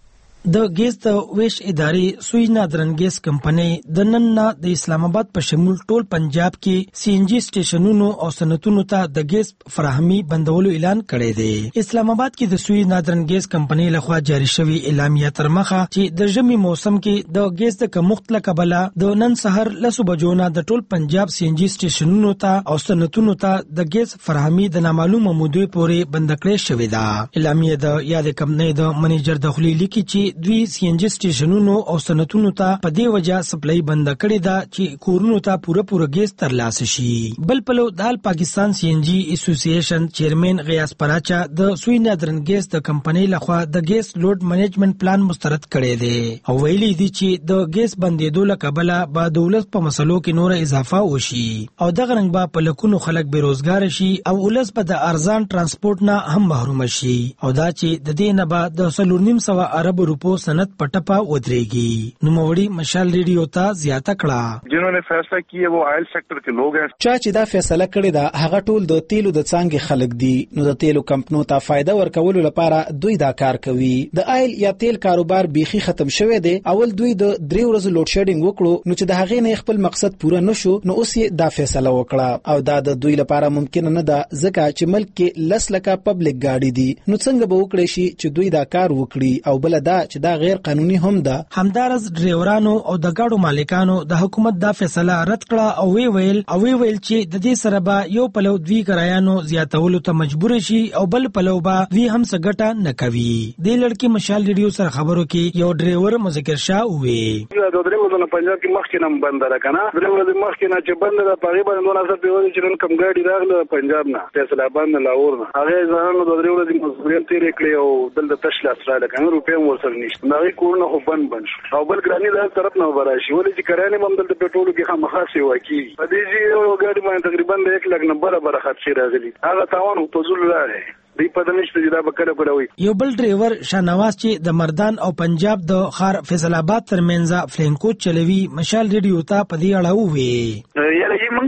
د ګیس د ویش ادارې سوی نادرن ګیس کمپنۍ د نن نه د اسلام آباد په شمول ټول پنجاب کې سی ان جی سټیشنونو او صنعتونو ته د ګیس فراهمي بندولو اعلان کړی دی. اسلام آباد کې د سوی نادرن ګیس کمپنۍ لخوا جاری شوی اعلامیه تر مخه چې د ژمي موسم کې د ګیس د کمښت له کبله د نن سحر لسو بجو نه د ټول پنجاب سی ان جی سټیشنونو ته او صنعتونو ته د ګیس فراهمي د نامعلومه مودې پورې بند کړې شوې ده. اعلامیه د یاد کمپنۍ د منیجر دخلي لیکي چې دوی سی ان جی سټیشنونو او صنعتونو ته په دې وجه سپلای بند کړی دا چې کورونو ته پوره ګیس ترلاسه شي. بل پلو د پاکستان سی ان جی اسوسییشن چیرمن غیاث پراچا د سوی نادرن ګیس د کمپنۍ لخوا د ګیس لوډ منیجمنت پلان مسترد کړی دی او ویلي دی چې د ګیس بندیدو له کبله به دولت په مسلو کې نور اضافه وشي او دغه رنګ به په لکونو خلک بیروزګار شي او ولس به د ارزان ترانسپورت نه هم محروم شي او دا چې د دې نه به د 4.5 ارب روپو سند پټپا ودرېږي. نوموړي مشال ریډیو ته زیاته کړه. جنہوں فیصلہ کیے وہ آئل سیکٹر کے لوگ ہیں. چا چې دا فیصله کړې ده هغه ټول د تیلو د څانګې خلک دي. نو د تیلو کمپنو ته فائدہ ورکولو لپاره دوی دا کار کوي. د آئل یا تیل کاروبار بیخي ختم شوی دی. اول دوی د 3 ورځې لوډ شیډینګ وکړو نو چې د هغې نه خپل مقصد پوره نشو نو اوس یې دا فیصله وکړه او دا د دوی لپاره ممکن نه ده ځکه چې ملک کې 10 لکه پبلک گاډي دي. نو څنګه به وکړي شي چې دوی دا کار وکړي او بل دا چې دا غیر قانوني هم ده. همدارس ډرایورانو او د ګاډو مالکانو د حکومت دا فیصله رد کړه او ویل چې د دې سره به یو پلو دوی کرایانو زیاتولو ته مجبور شي او بل پلو به دوی هم څه ګټه نه کوي. د لړکی مشال ریډیو سره خبرو کې یو ډرایور مذکر شاه وې د درې مزونه پنجاب کې مخکې نم بند را کنه درې ورځې مخکې نه چې بند را پغې باندې 2000 په چې نن کم ګاډي راغله پنجاب نه فیصله باندې لاور نه هغه ځانونو د درې ورځې مسؤلیت تیرې کړې او دلته تشلا سره کنه روپې ورسره نشته نغې کورونه خو بند شو او بل ګرانی د طرف نه وراشي ولې چې کرانه هم دلته پټرول کې خامخاسي وکی په دې چې ګاډي باندې تقریبا 1 لک نه برابر خرڅ راغلي هغه تاوان په ټول لاره دی په دې نشته دا بکره کوي. یو بل ډرایور شاهنواز چې د مردان او پنجاب د خار فیصل آباد ترمنځ فلینکو چلوي مشال ریډیو ته په دې اړه وې یعنی موږ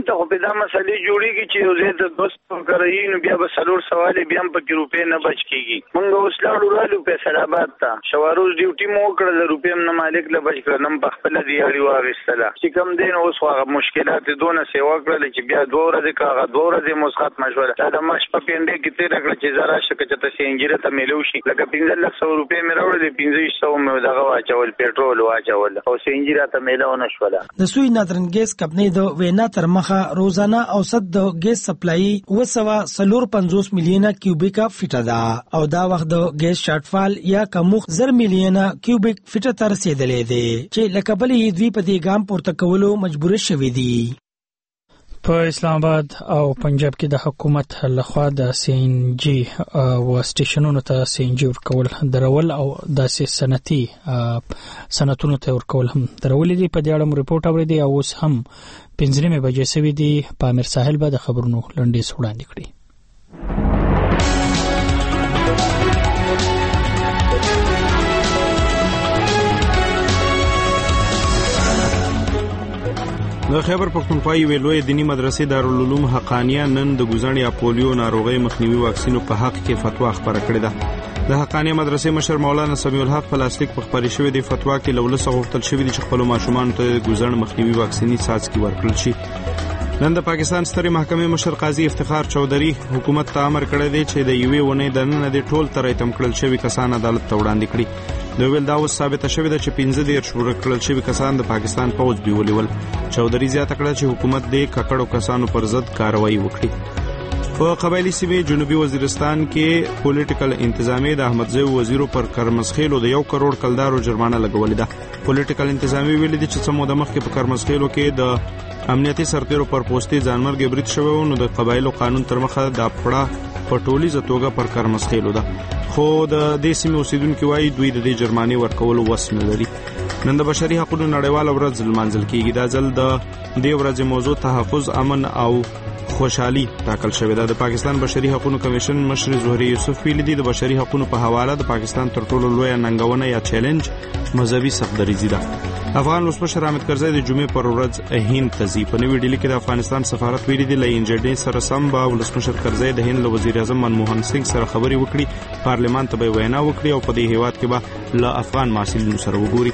دلته خو په دا مسلې جوړیږي چې یو ځای ته دوست کوي نو بیا به سلور سوال بیا هم په روپې نه بچ کیږي. موږ اوس لاړو رالو فیصل آباد ته شواروز ډیوټي مو کړل روپې هم نه مالک له بچ کړم په خپل دی اړي واغستله چې کوم دین اوس هغه مشکلات دونه سیوا کړل چې بیا 2 ورځې کاغه 2 ورځې مسخت مشوره دا مش په پیندې کې تیر کړ چې زرا شکه چې تاسو انجیره ته ملو شي لکه 1500 روپې مې راوړل 1500 مې دغه واچول پېټرول واچول او سینجیره ته ملو نشوله. د سوی نادرن ګیس کمپنۍ د وینا تر مخه روزانه اوسط د ګیس سپلای 250 میلیونه کیوبیک فیټه ده او دا وخت د ګیس شارټفال یا کموخ 0 میلیونه کیوبیک فیټه ته رسیدلې ده چې لکه بلې دوی په دې ګام پورته کولو مجبور شوي دي. په اسلام آباد او پنجاب کې د حکومت لخوا د سی ان جی و سټیشنونو ته سی ان جی ورکول درول او داسې سنتونو ته ورکول هم درول دي. په دې اړه ریپورت اوریدي او اوس هم 15 بجې سوي دي. پامیر ساحل به د خبرونو لنډیز وړاندې کړي. د خیبر پختونخوا یوې لویې دیني مدرسې دارالعلوم حقانیه نن د ګوزڼ یا پولیو ناروغۍ مخنیوي واکسینو په حق کې فتوا خپره کړې ده. د حقانیه مدرسې مشر مولانا سمیع الحق په لاسلیک په خبري شوې د فتوا کې لولسه غوښتل شوې دي چې خپل ماشومان ته ګوزڼ مخنیوي واکسیني څاڅکي ورکړل شي. نن د پاکستان سترې محکمې مشر قاضي افتخار چودھری حکومت ته امر کړی دی چې د یوې ونې د نن د ټول تر ایتم کړل شوی کسان عدالت ته وړاندې کړي. د ویل دا اوس ثابته شوې ده چې 15 ورکړل شوی کسان د پاکستان پوځ بیولول. چودھری زیاته کړه چې حکومت د ککړو کسانو پر ضد کاروایی وکړي. په قبایلی سیمې جنوبي وزیرستان کې پولیټیکل انتظامیه د احمدزی وزیرو پر کرمسخیلو د 1 کروڑ کلدارو جرمانه لګولې ده. پولیټیکل انتظامیه ویلي دي چې څه موده مخکې په کرمسخیلو کې د امنیتي سرتیرو پر پوسټي ځانمرګ برید شوی نو د قبایلو قانون تر مخه د پړه په ټولیزه توګه پر کرمسخیلو ده. خو د دې سیمې اوسیدونکو وايي دوی د دې جرمانې ورکولو وس نه لري. نن د بشري حقوقو نړیواله ورځ لمانځل کیږي. دا ځل د دې ورځې موضوع تحفظ، امن او خوشحالي ټاکل شوې ده. د پاکستان بشري حقوقو کمیشن مشر زهري یوسف ویلي دي د بشري حقوقو په حواله د پاکستان تر ټولو لوی ننګونه یا چیلنج مذهبي سختدریزي ده. افغان ولسمشر حامد کرزی د جمعې پر ورځ هند ته ځي. په نوې ډیلي کې د افغانستان سفارت ویلي دی له انجنیر سره سم به ولسمشر کرزی د هند له وزیر اعظم منموهن سنگ سره خبرې وکړي، پارلمان ته به وینا وکړي او په دې هیواد کې به له افغان محصلینو سره وګوري.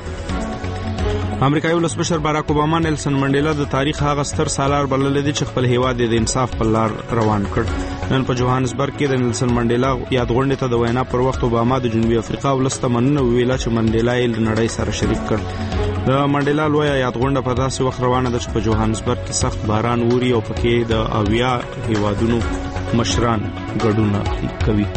امریکایي ولسمشر باراک اوباما نیلسن منډیلا د تاریخ هغه ستر سالار بلل دي چې خپل هیواد د انصاف په لار روان کړ. نن په جوهانسبرګ کې د نیلسن منډیلا یادغونډې ته د وینا پر وخت اوباما د جنوبي افریقا ولسته مننه ویله چې منډیلا یې نړۍ سره شریک کړ. د منډیلا لوی یادغونډه په داسې وخت روانه ده چې په جوهانسبرګ کې سخت باران ووري او پکې د اویا هیوادونو مشران ګډون کوي.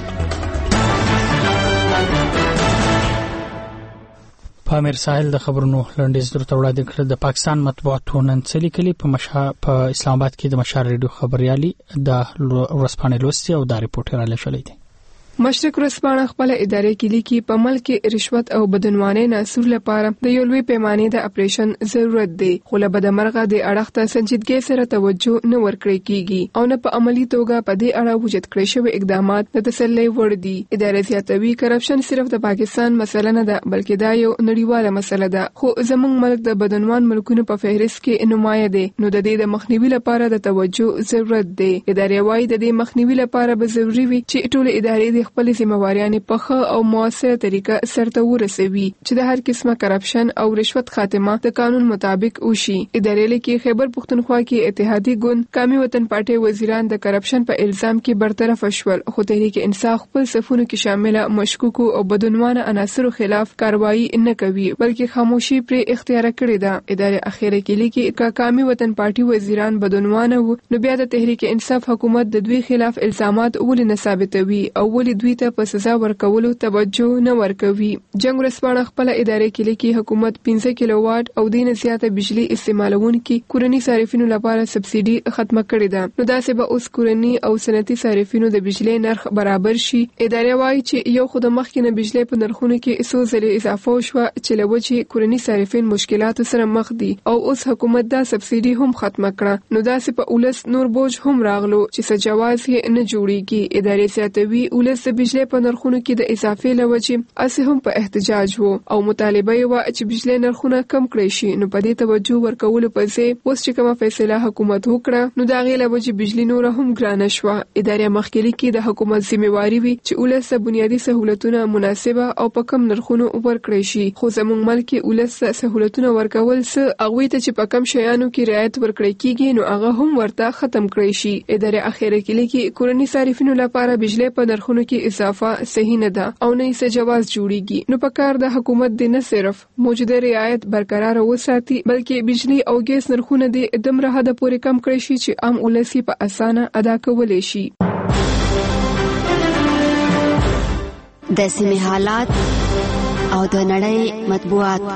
پامیر ساحل د خبرونو لنډیز درته وړاندې کړ. د پاکستان مطبوعاتو نن څه لیکلي په اسلام آباد کې د مشال ریډیو خبريالي د ورځپاڼې لوستي او دا ریپورټ را لښلې دي. مشرق ورځپاڼه خپل ادارې کې لیکي په ملک کې رشوت او بدعنوانۍ ناسور لپاره د یو لوی پیمانې د اپریشن ضرورت دی، خو له بدمرغه د اړخ ته سنجیدګۍ سره توجه نه ورکړی کیږي او نه په عملی توګه په دې اړه وجود کړی شوی اقدامات د تسلی وړ دي. ادارې زیاتوي کرپشن صرف د پاکستان مسله نه ده بلکې دا یو نړیواله مسله ده، خو زموږ ملک د بدعنوان ملکونو په فهرست کې نمایه دی، نو د دې د مخنیوي لپاره د توجه ضرورت دی. ادارې وايي د دې مخنیوي لپاره به ضروري وي چې ټول ادارې خپل ذمہواریاں په ښه او موثره طریقه سرته ورسوي چې د هر قسمه کرپشن او رشوت خاتمه د قانون مطابق وشي. ادارې کې خیبر پختونخوا کې اتحادی ګوند قومي وطن پارټي وزیران د کرپشن په الزام کې برطرف شول، خو تحریک انصاف خپل صفونو کې شامل مشکوکو او بدعنوانه عناصرو خلاف کاروایی نه کوي بلکې خاموشي پر اختیار کړې ده. ادارې اخیره کې لیکي قومي وطن پارټي وزیران بدعنوانه وو نو بیا د تحریک انصاف حکومت د دوی خلاف الزامات ولې نه ثابتوي او ولې دوی ته په سزا ورکولو توجه نه ورکوي. جنگ ورځپاڼه خپل ادارې کې لیکي حکومت 15 کیلو واټ او دینه زیاته بجلی استعمالونکي کورنی صارفینو لپاره سبسایډي ختمه کړې ده، نو داسې به اوس کورنی او صنعتي صارفینو د بجلی نرخ برابر شي. ادارې وايي چې یو خود مخکې نه بجلی په نرخونو کې څو ځله اضافه وشوه چې لوجه کورنی صارفین مشکلات سره مخ دي او اوس حکومت دا سبسایډي هم ختمه کړه، نو داسې په اولس نور بوج هم راغلو چې څه جواز یې نه جوړیږي. ادارې زیاتوي اولس ولس د بجلی په نرخونو کې د اضافې لوجې اسې هم په احتجاج وو او مطالبه یې وه چې بجلی نرخونه کم کړی شي. نو په دې توجه ورکولو په ځای اوس چې کومه فیصله حکومت وکړه نو د هغې له وجې بجلی نوره هم ګرانه شوه. ادارې مخکې لیکي د حکومت ذمهواري وي چې ولس ته بنیادي سهولتونه مناسبه او په کم نرخونو ورکړی شي. خو زموږ ملک کې ولس ته سهولتونه ورکول څه هغوی ته چې په کم شیانو کې رعایت ورکړی کیږي نو هغه هم ورته ختم کړی شي. ادارې اخیره کې لیکي کورني صارفینو لپاره بجلی په نرخونو کې اضافه صحیح نه ده او نه یې جواز جوړیږي. نو په کار د حکومت دی نه صرف موجوده رعایت برقرار وساتي بلکې بجلی او ګیس نرخونه د دومره حده پورې کم کړی شي چې عام ولس په اسانه ادا کولی شي. د سیمې حالات او د نړۍ مطبوعات.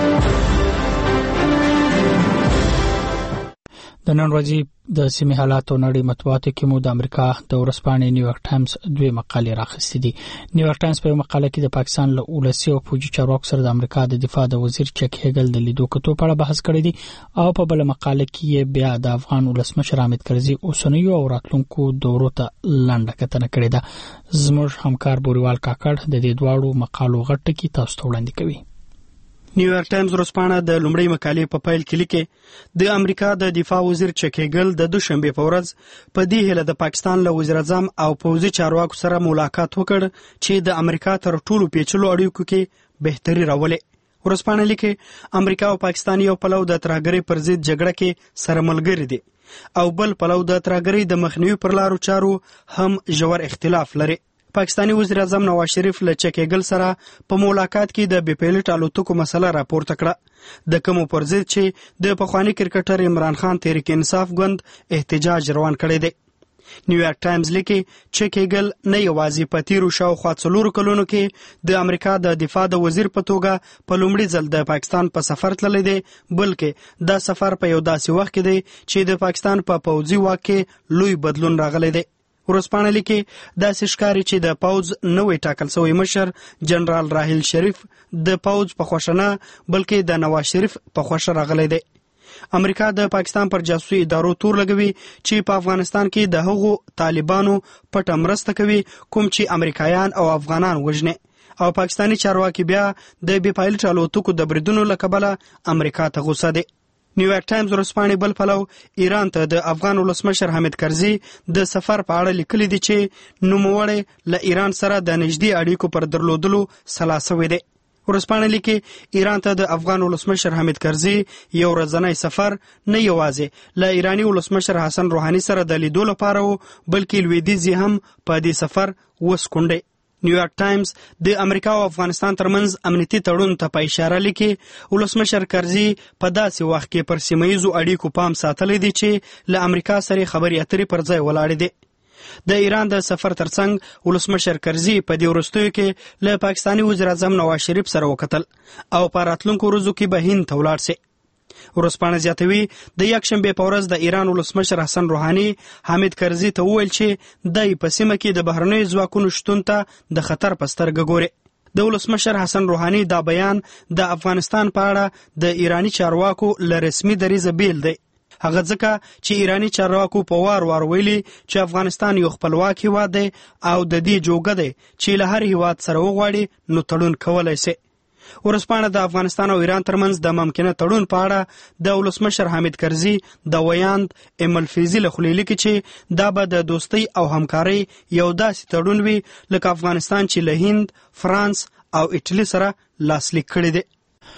د نن ورځې د سیمې حالات او نړۍ مطبوعاتو کې مو د امریکا د ورځپاڼې نیویارک ټایمز دوه مقالې راخستې دي. نیویارک ټایمز په مقاله کې د پاکستان له ولسي او فوجي چارواکو سره د امریکا د دفاع د وزیر چک هیګل د لیدو کتو په اړه بحث کړی دی او په بل مقاله کې بیا د افغان ولسمشر حامد کرزي اوسنیو او راتلونکو دورو ته لنډه کتنه کړې ده. زموږ همکار بوریوال کاکړ د دې دواړو مقالو غټ کې تاسو ته وړاندې کوي. نیویارک ټایمز ورځپاڼه د لومړۍ مقالې په پیل کې لیکي د امریکا د دفاع وزیر چک هیګل د دوشنبه په ورځ په دې هیله د پاکستان له وزیر اعظم او پوځي چارواکو سره ملاقات وکړ چې د امریکا تر ټولو پیچلو اړیکو کې بهتري راولي. ورځپاڼه لیکي امریکا او پاکستان یو پلو د ترهګرۍ پر ضد جګړه کې سره ملګري دي او بل پلو د ترهګرۍ د مخنیوي پر لارو چارو هم ژور اختلاف لري. پاکستانی وزیر اعظم نواز شریف له چک هیګل سره په ملاقات کې د بي پایلټ الوتکو مسله راپورته کړه د کوم پر ضد چې د پخوانی کرکټر عمران خان تحریک انصاف ګوند احتجاج روان کړی دی. نیویارک ټایمز لیکي چک هیګل نه یوازې په تیرو شاوخوا 4 کلونو کې د امریکا د دفاع د وزیر په توګه په لومړي ځل د پاکستان په سفر تللی دی بلکې دا سفر په یو داسې وخت کې دی چې د پاکستان په پوځي واک کې لوی بدلون راغلی دی. ورځپاڼه لیکي داسې ښکاري چې د پوځ نوې ټاکل شوی مشر جنرال راحیل شریف د پوځ په خوښه نه بلکې د نواز شریف په خوښه راغلی دی. امریکا د پاکستان پر جاسوسي ادارو تور لګوي چې په افغانستان کې د هغو طالبانو پټه مرسته کوي کوم چې امریکایان او افغانان وژني او پاکستانی چارواکي بیا د بي پایلټ الوتکو د بریدونو له کبله امریکا ته غوسه دي. نیویارک ټایمز ورځپاڼې بل پلو ایران ته د افغان ولسمشر حامد کرزي د سفر په اړه لیکلي دي چې نوموړی له ایران سره د نږدې اړیکو پر درلودلو سلا شوی دی. ورځپاڼه لیکي ایران ته د افغان ولسمشر حامد کرزي یو ورځنی سفر نه یوازې له ایرانی ولسمشر حسن روحاني سره د لیدو لپاره و بلکې لویدیځ هم په دې سفر وسکونډي. نیویارک ټایمز د امریکا او افغانستان ترمنځ امنیتي تړون ته په اشاره لیکي ولسمشر کرزي په داسې وخت کې پر سیمه‌ییزو اړیکو پام ساتلی دی چې له امریکا سره خبرې اترې پر ځای ولاړې دي. د ایران د سفر ترڅنګ ولسمشر کرزي په دې وروستیو کې له پاکستانی وزیر اعظم نواز شریف سره وکتل او په راتلونکو ورځو کې به هند ته ولاړ شي. ورځپاڼه زیاتوي د یکشنبه په ورځ د ایران ولسمشر حسن روحاني حامد کرزي ته وویل چې د په سیمه کې د بهرنۍ ځواکونو شتون ته د خطر په سترګه ګوري. د ولسمشر حسن روحاني دا بیان د افغانستان په اړه د ایرانی چارواکو له رسمي دریځه بیل دی. هغه ځکه چې ایرانی چارواکو په وار ویلي چې افغانستان یو خپلواک هیواد دی او د دې جوګه دی چې له هر هیواد سره وغواړي نو تړون کولای شي. ورځپاڼه د افغانستان او ایران ترمنځ د ممکنه تړون په اړه د ولسمشر حامد کرزي د ویاند املفیزي له خولې لیکي چې دا به د دوستۍ او همکارۍ یو داسې تړون وي لکه افغانستان چې له هند، فرانس او ایټالي سره لاسلیک کړی دی.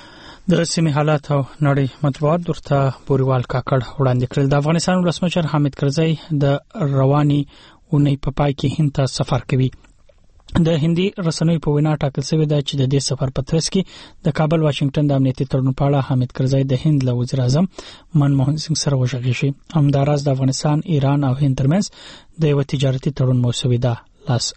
د سیمې حالات او نړۍ مطبوعات ورته بوریوال کاکړ وړاندې کړل. د افغانستان ولسمشر حامد کرزي د رواني اونۍ په پای کې هند ته سفر کوي. د هندي رسنیو په وینا ټاکل شوی دی چې د دې سفر په ترڅ کې د کابل واشنگټن د امنیتي تړون په اړه حامد کرزي د هند له وزیر اعظم منموهن سنگ سره وشغی شي. همداراز د افغانستان، ایران او هند ترمنځ د یو تجارتي تړون موسوي ده لاس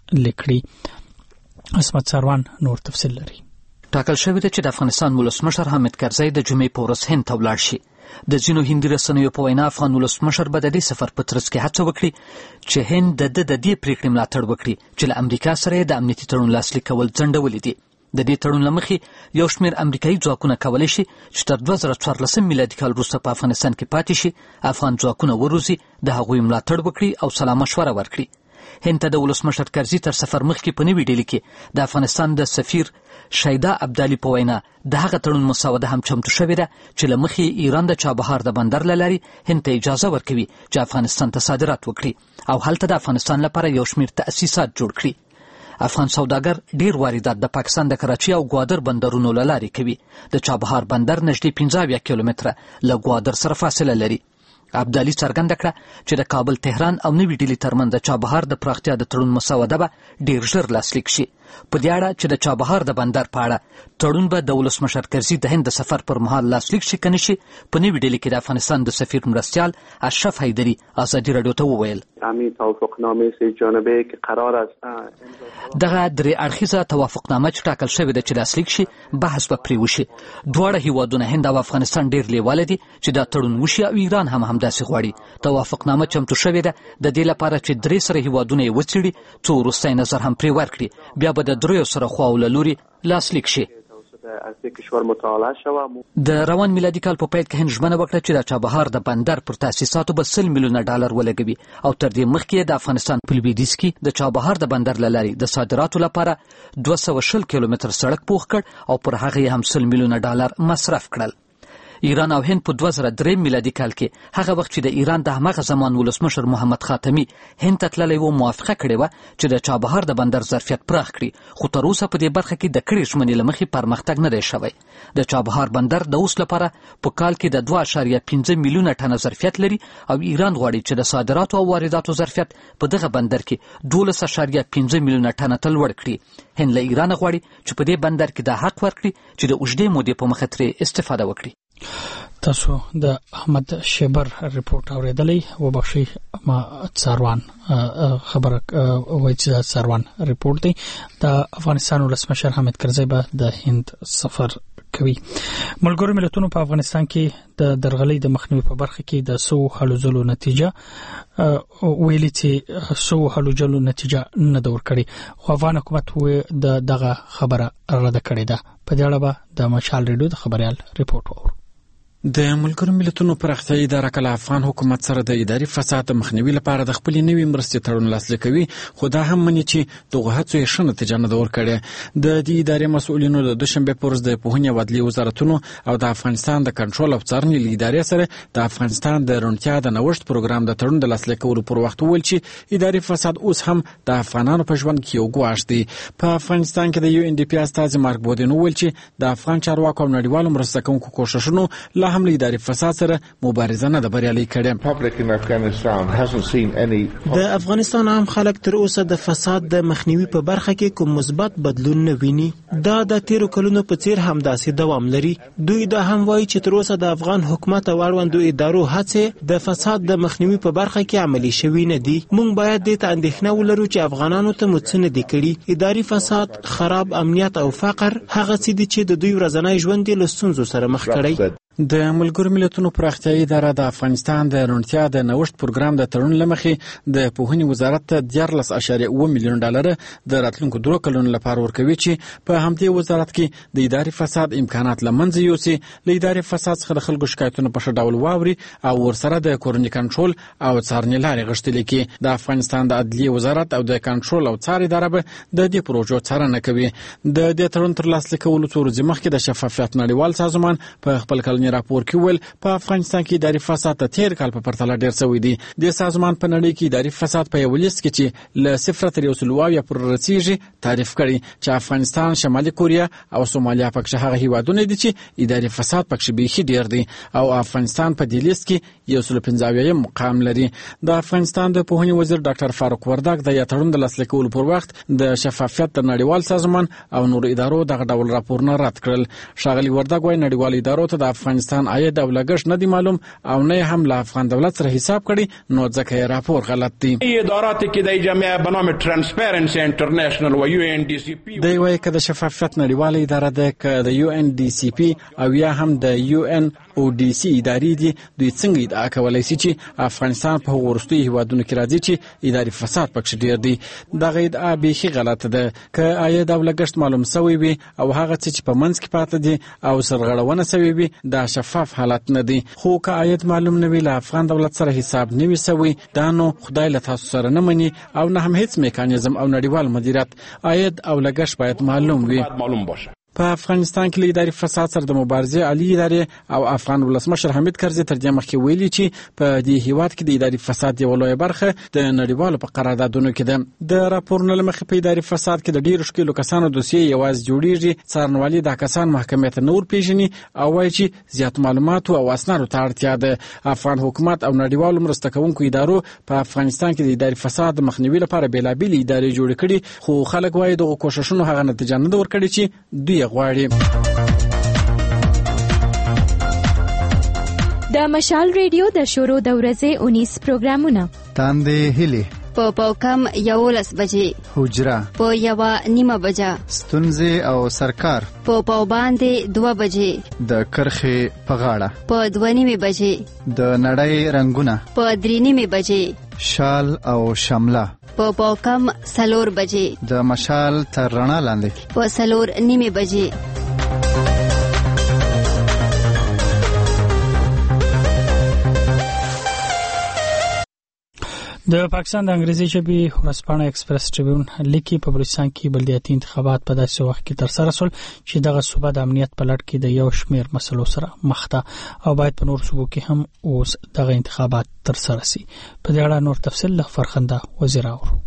لیکړي. اسمت سروان نور تفصیل لري. ټاکل شوی دی چې د افغانستان ولسمشر حامد کرزي د جمعې په ورځ هند ته ولاړ شي. د ځینو هندي رسنیو په وینا افغان ولسمشر به د دې سفر په ترڅ کې هڅه وکړي چې هند د دې پریکړې ملاتړ وکړي چې له امریکا سره د امنیتي تړون لاسلیک کول ځنډولي دي. د دې تړون له مخې یو شمېر امریکایي ځواکونه کولی شي چې تر 2014 میلادي کال وروسته په افغانستان کې پاتې شي، افغان ځواکونه وروزي، د هغوی ملاتړ وکړي او سلا مشوره ورکړي. هند ته د ولسمشر کرزي تر سفر مخکې په نوې ډیلي کې د افغانستان د سفیر شیدا عبدالي په وینا د هغه تړون مسوده هم چمتو شوې ده چې له مخې ایران د چابهار د بندر له لارې هند ته اجازه ورکوي چې افغانستان ته صادرات وکړي او هلته د افغانستان لپاره یو شمېر تأسیسات جوړ کړي. افغان سوداګر ډیر واردات د پاکستان د کراچي او ګوادر بندرونو له لارې کوي. د چابهار بندر نږدې 15 کیلومتره له ګوادر سره فاصله لري. عبدالي څرګنده کړه چې د کابل تهران او نوې ډیلي ترمنځ د چابهار د پراختیا د تړون مسوده به ډیر ژر لاسلیک شي. په دې اړه چې د چابهار د بندر په اړه تړون به د ولسمشر کرزي د هند د سفر پر مهال لاسلیک شي کني شي. په نوې ډیلي کې د افغانستان د سفیر مرستیال اشرف حیدري ازادي رادیو ته وویل همین توافقنامه سه جانبه که قرار است دغه درې اړخیزه توافقنامه چې ټاکل شوې ده چې لاسلیک شي بحث به پرې وشي. دواړه هیوادونه هند او افغانستان ډیر لیواله دي چې دا تړون وشي او ایران هم همداسې غواړي. توافقنامه چمتو شوې ده د دې لپاره چې درې سره هیوادونه یې وڅېړي څو وروستی نظر هم پرې ورکړي بیا به د دریو سره خواو له لوري لاسلیک شي. د روان میلادي کال په پیل کې هند ژمنه وکړه چې د چابهار د بندر پر تاسیساتو به $100 میلیونه ولګوي او تر دې مخکې د افغانستان په لویدیځ کې د چابهار د بندر له لارې د صادراتو لپاره 220 کیلومتر سړک پوخ کړ او پر هغه یې هم $100 میلیونه مصرف کړل. ایران او هند په 2003 میلادي کال کې هغه وخت چې د ایران د هماغه زمان ولسمشر محمد خاتمی هند ته تللی و موافقه کړې وه چې د چابهار د بندر ظرفیت پراخ کړي خو تر اوسه په دې برخه کې د کړې ژمنې له مخې پرمختګ نه دی شوی. د چابهار بندر د اوس لپاره په کال کې د 2.5 میلیونه ټنه ظرفیت لري او ایران غواړي چې د صادراتو او وارداتو ظرفیت په دغه بندر کې 12.5 میلیونه ټنه ته لوړ کړي. هند له ایران غواړي چې په دې بندر کې د حق ورکړي چې د اوږدې مودې په مخه ترې استفاده وکړي. تاسو د احمد شیبر ریپورت اوریدلی وبخښئ ما څاروان خبره وایي چې څاروان ریپورت دی. د افغانستان ولسمشر حامد کرزي به د هند سفر کوي. ملګرو ملتونو په افغانستان کې د درغلۍ د مخنیوي په برخه کې د سو هلو ځلو نتیجه ویلي چې سو هلو ځلو نتیجه نه ده ورکړې خو افغان حکومت دغه خبره رد کړې ده. په دې اړه به د مشال ریډیو د خبريال ریپورت وورو. د ملګرو ملتونو پراختیایي اداره کله افغان حکومت سره د اداري فساد مخنیوي لپاره د خپل نوي مرستې تړون لاسلیک کوي خو دا هم مني چې دغه هڅو یې ښه نتیجه نه ده ورکړې. د دې ادارې مسؤلینو د دوشنبه په ورځ د پوهنې او عدلیې وزارتونو او د افغانستان د کنټرول او څارنې ادارې سره د افغانستان د روڼتیا د نوښت پروګرام د تړون د لاسلیک کولو پر وخت وویل چې اداري فساد اوس هم د افغانانو په ژوند کې یو ګواښ دی. په افغانستان کې د UNDP استازي مارک بودین وویل چې د افغان چارواکو او نړیوالو مرسته کوونکو کوښښونو لا هم له اداري فساد سره مبارزه نه ده بریالۍ کړې. د افغانستان عام خلک تر اوسه د فساد د مخنیوي په برخه کې کوم مثبت بدلون نه ویني. دا د تیرو کلونو په څیر همداسې دوام لري. دوی دا هم وایي چې تر اوسه د افغان حکومت او اړوندو ادارو هڅې د فساد د مخنیوي په برخه کې عملي شوي نه دي. موږ باید دې ته اندېښنه ولرو چې افغانانو ته مو څه نه دي کړي. اداري فساد، خراب امنیت او فقر هغه څه دي چې د دوی ورځنی ژوند له ستونزو سره مخ کړي. د ملګرو ملتونو پراختیایي اداره د افغانستان د روڼتیا د نوښت پروګرام د تړون لمخې د پوهنې وزارت ته $14.7 میلیون د راتلونکو 2 کلونو لپاره ورکوي چې په همدې وزارت کې د اداري فساد امکانات لمنځه یوسي. له اداري فساد څخه د خلکو شکایتونه په ښه ډول واوري او ورسره د کورنۍ کنټرول او څارنې لارې غښتلې کړي. د افغانستان د عدلیې وزارت او د کنټرول او څار اداره به د دې پروژو څارنه کوي. د دې تړون تر لاسلیک کولو څو ورځې مخکې د شفافیت نړیوال سازمان په خپل کلني راپور کې ویل په افغانستان کې اداري فساد ته تیر کال په پرتله ډیر شوی دی. د سازمان په نړۍ کې اداري فساد په یو لیست کې چې له 0 تر 100 پورې رسیږي تعریف کړي چې افغانستان، شمالي کوریا او سومالیا پکې هغه هیوادونه دي چې اداري فساد پکې بیخي ډیر دی او افغانستان په دې لیست کې 115 مقام لري. د افغانستان د پوهنې وزیر ډاکټر فاروق وردګ د تړون د لاسلیک کولو پر وخت د شفافیت د نړیوال سازمان او نور ادارو دغه ډول راپورونه رد کړل. ښاغلي وردګ وايي نړیوال ادارو ته د افغانستان عاید او لګښت نه دی معلوم او نه هم له افغان دولت سره حساب کړي نو ځکه یې راپور غلط دی. ادارات کې د جمعیت به نام ترانسپیرنسي انټرنیشنل او UNDCP دی وايي که د شفافیت نړیواله اداره ده که د UNDCP او یا هم د UNODC ادارې دي دوی څنګه ادعا کولای شي چې افغانستان په وروستي هیوادونو کې راځي چې اداري فساد پکې ډیر دی. دغه ادعا بیخي غلطه ده. که عاید او لګښت معلوم شوی وي او هغه څه چې په منځ کې پاتې دي او سرغړونه شوی وي دا شفاف حالت نه دي. خو که عاید معلوم نه وي له افغان دولت سره حساب نه وي سوی دا نو خدای له تاسو سره نه مني او نه هم هیڅ میکانیزم او نړیوال مدیریت عاید او لګښت باید معلوم وي. په افغانستان کې له اداري فساد سره د مبارزې عالی ادارې او افغان ولسمشر حمید کرزي تر دې مخکې ویلي چې په دې هیواد کې د اداري فساد یوه لویه برخه د نړیوالو په قراردادونو کې ده. د راپورونو له مخې په اداري فساد کې د ډېرو ښکېلو کسانو دوسیې یوازې جوړیږي. څارنوالي دا کسان محکمې ته نه ورپېژني او وایي چې زیات معلوماتو او اسنادو ته اړتیا ده. افغان حکومت او نړیوالو مرسته کوونکو ادارو په افغانستان کې د اداري فساد د مخنیوي لپاره بېلابېلې ادارې جوړې کړي، خو خلک وایي دغو کوښښونو هغه نتیجه نه ده ورکړې چې دوی غواړي. د مشال ریډیو د شروع د ورځې 19 پروګرامونه تاندې هلي په کم 11 بجې، حجره په 1:30 بجه، ستونزې او سرکار په باندې 2 بجې، د کرخې په غاړه په 2:30 بجې، د نړۍ رنگونه په 3:30 بجې، شال او شمله په کم 4 بجې، د مشال تر رڼا لاندې په 4:30 بجې. د پاکستان د انګریزي ژبې ورځپاڼه ایکسپریس ټریبیون لیکي په بلوچستان کې بلدیاتي انتخابات په داسې وخت کې ترسره شول چې دغه صوبه د امنیت په لړ کې د یو شمېر مسلو سره مخ ده او باید په نور صوبو کې هم اوس دغه انتخابات ترسره شي. په دې اړه نور تفصیل له فرخنده وزیر اورو.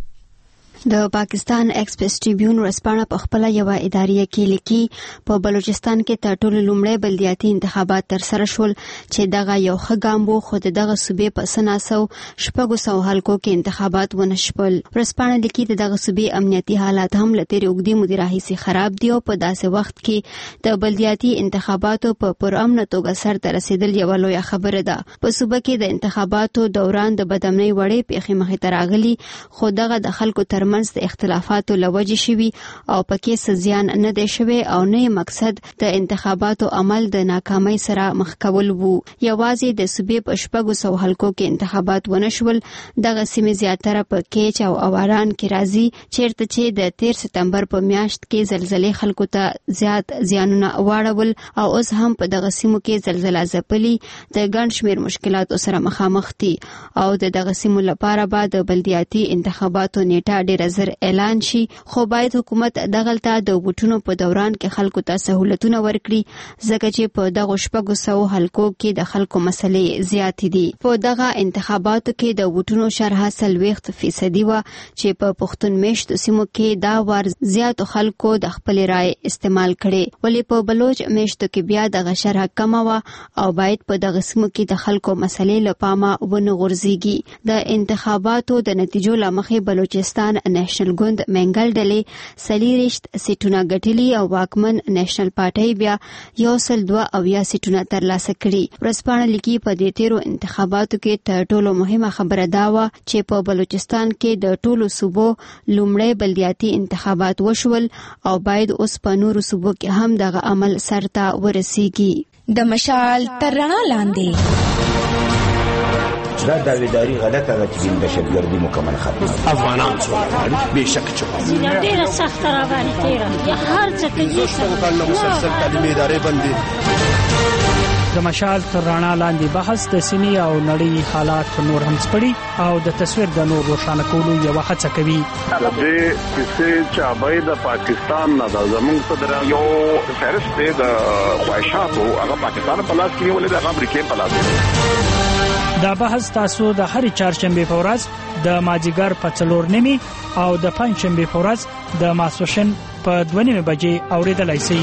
د پاکستان ایکسپریس ټریبیون ورځپاڼه په خپل یو اداري کې لیکي په بلوچستان کې تر ټولو لومړی بلدیاتي انتخابات ترسره شول چې دغه یو ښه ګام و، خو دغه صوبې په 1900 حلقو کې انتخابات ونه شول. ورځپاڼه لیکي دغه صوبې امنیتي حالات هم له تېرې اوږدې مودې راهیسې خراب دي او په داسې وخت کې د بلدیاتي انتخاباتو په پرامنه توګه سرته رسیدل یوه لویه خبره ده. په صوبه کې د انتخاباتو دوران د بدامنۍ وړې پیښې مخې ته راغلي، خو دغه د خلکو ترمنځ د اختلافاتو لوجې شوي او پکې څه زیان نه دی شوی او نه مقصد د انتخاباتو عمل د ناکامۍ سره مخ کول وو. یوازې د صوبې په 600 حلقو کې انتخابات ونه شول. دغه سیمې زیاتره په کیچ او اواران کې راځي چیرته چې د 13 سپتمبر په میاشت کې زلزلې خلکو ته زیات زیانونه واړول او اوس هم په دغه سیمو کې زلزلہ ځپلي د ګڼ شمېر مشکلاتو سره مخامخ دي او دغه سیمو لپاره به د بلدیاتي انتخاباتو نیټه ډېره زر اعلان شي، خو باید حکومت دغلته د ووټونو په دوران کې خلکو ته سہولتونه ورکړي ځکه چې په دغه 600 حلقو کې د خلکو مسلې زیاتې دي. په دغه انتخاباتو کې د ووټونو شرح 40% و چې په پښتون میشتو سیمو کې دا وار زیاتو خلکو د خپل رائے استعمال کړي، ولی په بلوچ میشتو کې بیا دغه شرح کم و او باید په دغه سیمو کې د خلکو مسلې لپاره ونه غورځيږي. د انتخاباتو د نتیجو لمخې بلوچستان نېشنل ګوند منګل ډلې 40 سیټونه ګټلي او واکمن نېشنل پارټي بیا 102 سیټونه ترلاسه کړي. ورځپاڼه لیکي په دې تیرو انتخاباتو کې تر ټولو مهمه خبره دا و چې په بلوچستان کې د ټولو صوبو لومړی بلدیاتي انتخابات وشول او باید اوس په نورو صوبو کې هم دغه عمل سرته ورسیږي. د مشال تر رڼا لاندې دا داویداری غلطه ده چې دهشتګردي مکمل ختمه افغانان څومره بهشکه چې ډیره سخت راغلي تیره هر څه کې مسلسل تعلیمي ادارې بندي. د مشال تر رڼا لاندې بحث د سیمې او نړۍ حالات نور هم سپړي او د تصویر د نور روښانه کولو یو هڅه کوي. د دې کیسې چابای د پاکستان نه د زمونږ صدر یو فهرست دی د خواهشاتو هغه پاکستان په لاس کې نیولې د امریکا په لاس. دا بحث تاسو د هرې چهارشنبه په ورځ د مازیګر په 4:30 او د پنځشنبه په ورځ د ماسپښین په 2:30 بجې اوریدلای شئ.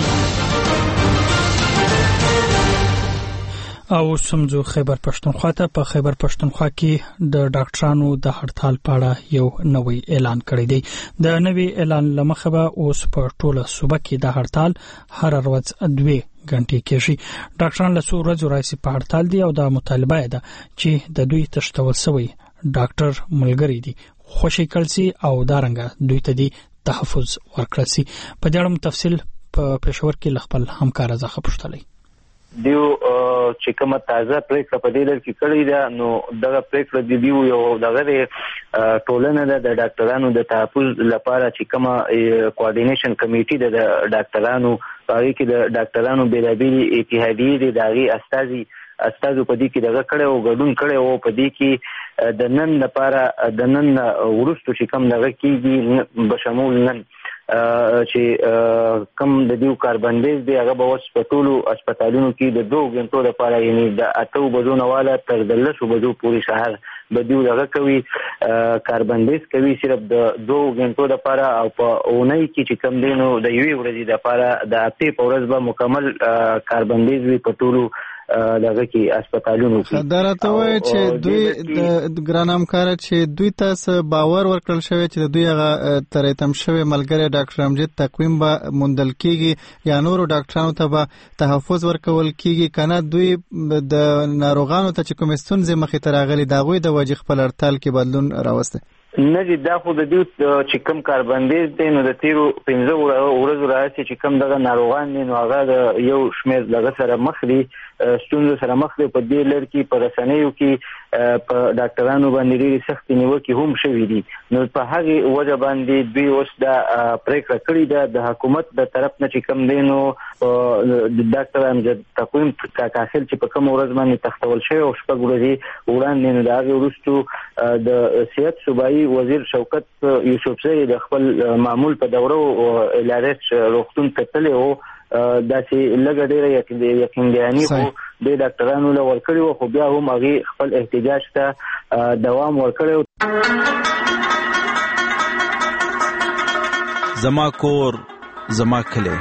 او سمجو خیبر پښتونخوا ته. په خیبر پښتونخوا کې د ډاکټرانو د هړتال په اړه یو نوې اعلان کړی دی. د نوې اعلان لمخه به اوس په ټوله صوبه کې د هړتال هر ورځ 2 غنټې کېږي. ډاکټران له څو ورځې راځي په هړتال دي او د مطالبه ده چې د دوی تشتول شوی ډاکټر ملګری دي خوشي کړي او دارنګه دوی ته دي تحفظ ورکړي. په دې اړه تفصیل په پېښور کې خپل همکار ځخه پوښتلې. دیو چې کومه تازه پریکړه په دې ډول کې کړې ده نو دغه پریکړه دیو یو دغه ټولنه د ډاکټرانو د تحفظ لپاره چې کومه کوارډینیشن کمیټي د ډاکټرانو هغه کې د ډاکټرانو بیلابېلې اتحادیې دي، د هغې استازو په دې کې دغه کړی او ګډون کړی او په دې کې د نن لپاره د نن وروستو چې کوم دغه کېږي بشمول نن چې کم د دیو کاربندیز دی هغه به اوس په ټولو هسپتالونو کې د 2 غنټو لپاره یعنی د 8 بجو نه والا تر 10 بجو پورې سهار به دیو دغه کوي کاربندیز کوي صرف د 2 غنټو لپاره او په اونۍ کې چې کم دی نو د یوې ورځې لپاره د هفتې په ورځ به مکمل کاربندیز وي په ټولو دغه کې هسپتالونو کې. دا راته وایي چې دوی د ګران همکار چې دوی تاسو باور ورکړل شوی چې دوی هغه ترېتم شوی ملګری ډاکټر امجد تقویم به موندل کیږي یا نورو ډاکټرانو ته به تحفظ ورکول کیږي کنه دوی د ناروغانو ته چې کوم ستونزې مخې ته راغلي دا غوي د وجه خپل ارتال کې بدلون راوسته؟ نه دي دا خو د دې چې کوم کاربندیز دی نو د تیرو 15 ورځو راځي چې کوم دغه ناروغان دي نو هغه د یو شمېر دغه سره مخ دي ستونزو سره مخ دي په دې لړ کې په رسنیو کې په ډاکټرانو باندې ډېری سخت نیوکې هم شوې دي نو په هغه وجه باندې دوی اوس د پریکړه کړې ده د حکومت د طرف نه چې کوم دی نو د ډاکټر امجد تقویم کاکاسل چې په کوم ورځ باندې تختول شوی او شپږ ورځې وړاندې نو د هغې وروستو د صحت صوبایي وزیر شوکت یوسفزی د خپل معمول په دوره الارس روغتون ته تللی و داسې لږه ډېره یقیندیاني خو د ډاکټرانو له ورکړي وو خو بیا هم هغې خپل احتجاج ته دوام ورکړی. زما کور زما کلی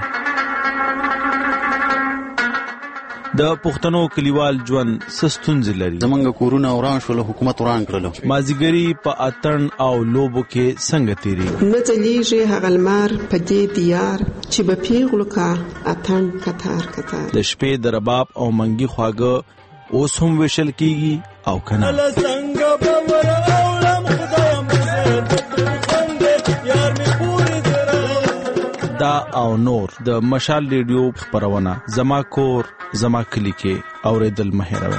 د پښتنو کلیوال ژوند ستونزې لري. زمونږ کورونه وران شول، حکومت وران کړل. مازیګری په اتن او لوبو کې څنګه تیری نه ځلیږي هغه لمر په دې دیار چې به پیغلو کا اتن کتار کتار د شپې د رباب او منګي خواږه اوس هم وشل کیږي او کنه دا او نور د مشال ریډیو خبرونه زما کور زما کلی کې اوریدل مهیروي.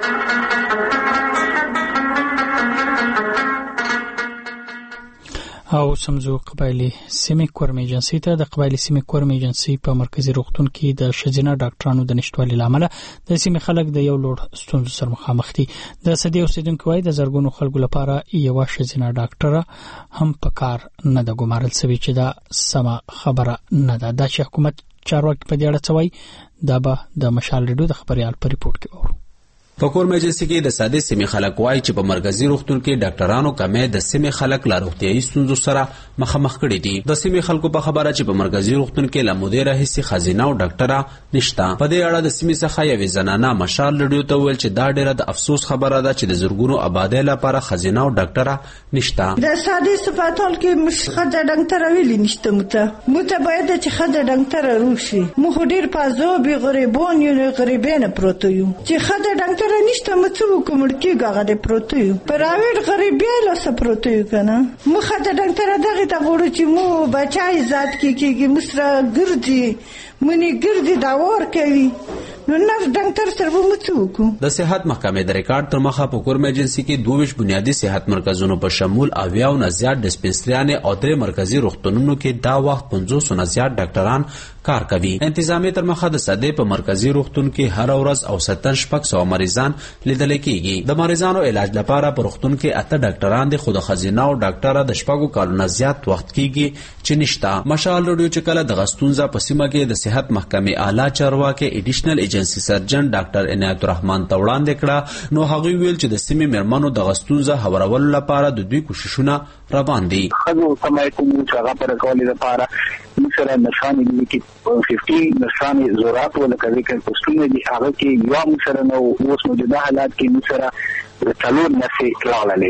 او سمزو قبایلی سیمې کورم ایجنسی ته د قبایلی سیمې کورم ایجنسی په مرکزی روغتون کې د شزینه ډاکټرانو د نشټوالي لامل د سیمې خلک د یو لوړ ستونزو سره مخامخ دي. د سدي اوسیدونکو وايي د زرګونو خلکو لپاره یو شزینه ډاکټره هم په کار نه د ګمارل سوي چې دا سم خبره نه ده. د حکومت چارواکي په دې اړه څه وایي دا به د مشال ریډیو د خبريال په ریپورت کې وورو. په کورم ایجنسی کې د ساده سیمې خلک وایي چې په مرکزی روغتون کې ډاکټرانو کمې د سیمې خلک لا روغتيایي ستونزو سره مخامخ کړي دي. د سیمې خلکو په خبره چې په مرکزی روغتون کې لا مودې راهیسي خزینه او ډاکټره نشته. په دې اړه د سیمې څخه یوې زنانه مشال ریډیو ته ویل چې دا ډېره د افسوس خبره ده چې د زرګونو آبادی لپاره خزینه او ډاکټره نشته. د ساده سپاتال کې مشخصه ډاکټره ویلي نشته مته باید چې خدای ډاکټره روشي مو ډېر پازو به غریبون یو غریبانه پروت یو چې خدای ډاکټره نشته مڅو کومړ کې غاغه د پروت یو پراویټ غریبیا له سپروت یو کنه مو خدای ډاکټره دغه ته وړو چې مو بچای ذات کې مصر ګرځي منی ګرځي دا ور کوي نو نرس ډاکټر سره ومڅوکو. د صحت محکمې د ریکارډ تر مخه په کورم ایجنسی کې 22 بنیادی صحت مرکزونو په شمول 90 نه زیات ډسپنسریانې او 3 مرکزی روغتونونو کې دا وخت 500 نه زیات ډاکټران کار کوي. انتظامی تر مخه د سده په مرکزی روغتون کې هر ورځ او 700 مریضان لیدل کېږي. د مریضانو علاج لپاره په روغتون کې 8 ډاکټران دي خو د خزینه او ډاکټره د شپږو کالونو زیات وخت کېږي چې نشته. مشال ریډیو چې کله د غستونزه په سیمه کې د صحت محکمې اعلی چارواکي ایډیشنل ایجنسی سرجن ډاکټر عنایت الرحمن ته وړاندې کړه نو هغه ویل چې د سیمې مرمنو د غستونزه هورولو لپاره د دوی کوششونه روان دي. خو سمای کوم چې هغه پر کولې لپاره مثلا نشانې دي کې 15 نشانې زورات ولا کوي کې پښتون دي هغه کې یو مثلا نو اوس موجوده حالات کې مثلا تلور نفي کړهلې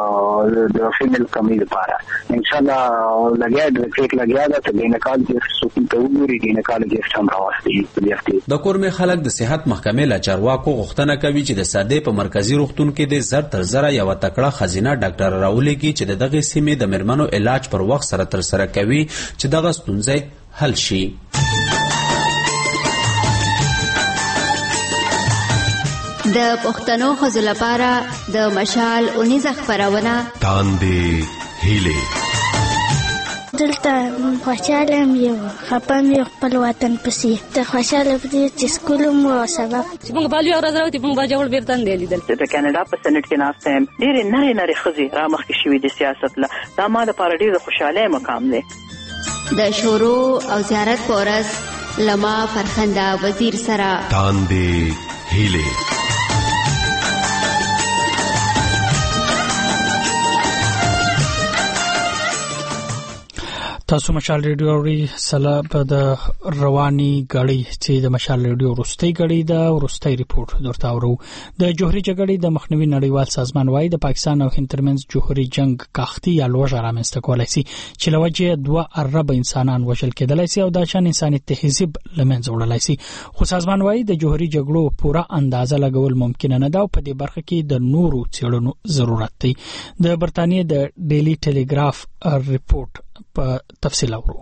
د فیمیل کمی لپاره ان شاء الله لګیا د ټیک لګیا د بینکال کې سوتي ته وګوري بینکال کې څنګه راوستي د کورمه خلک د صحت محکمې لا چارواکو غوښتنه کوي چې د ساده په مرکزی روغتون کې د زر تر زره یو تکړه خزینه ډاکټر راولي کې چې دغه سیمې د مرمنو علاج پر وخت سره تر سره کوي چې دغه ستونزې حل شي. د پښتنو خزو لپاره د مشال 19 خبرونه تاندې هیله د دلته خوشحاله یم یو خفه یم یو خپل وطن پسې ته خوشحاله پدې چې سکول مو سبق چې موږ بالي ورځ راوتی موږ باجوړ بیرته نه لیدل. د کاناډا په سنټ کې ناسته یم ډېرې نری ښځې را مخکې شوي د سیاست له دا ما لپاره ډېر د خوشحالۍ مقام دی. د شورو او زیارت په ورځ لما فرخنده وزیر سره تاندې هیلې. تاسو مشال ریډیو اوري سلا په د رواني غړي چې د مشال ریډیو وروستۍ غړي د وروستۍ ریپورت درته اورو. د جوهري جګړې د مخنیوي نړیوال سازمان وايي د پاکستان او هند ترمنځ جوهري جنگ کاختي یا لوږه رامنځته کولای شي چې لوجه 2 ارب انسانان وژل کېدلای شي او د شان انساني تهذیب لمنځه وړلای شي. خو سازمان وايي د جوهري جګړو پوره اندازه لګول ممکن نه ده او په دې برخه کې د نورو څېړنو ضرورت دی. د برتانیې د ډیلی ټیلیګراف ریپورت په تفصیل اورو.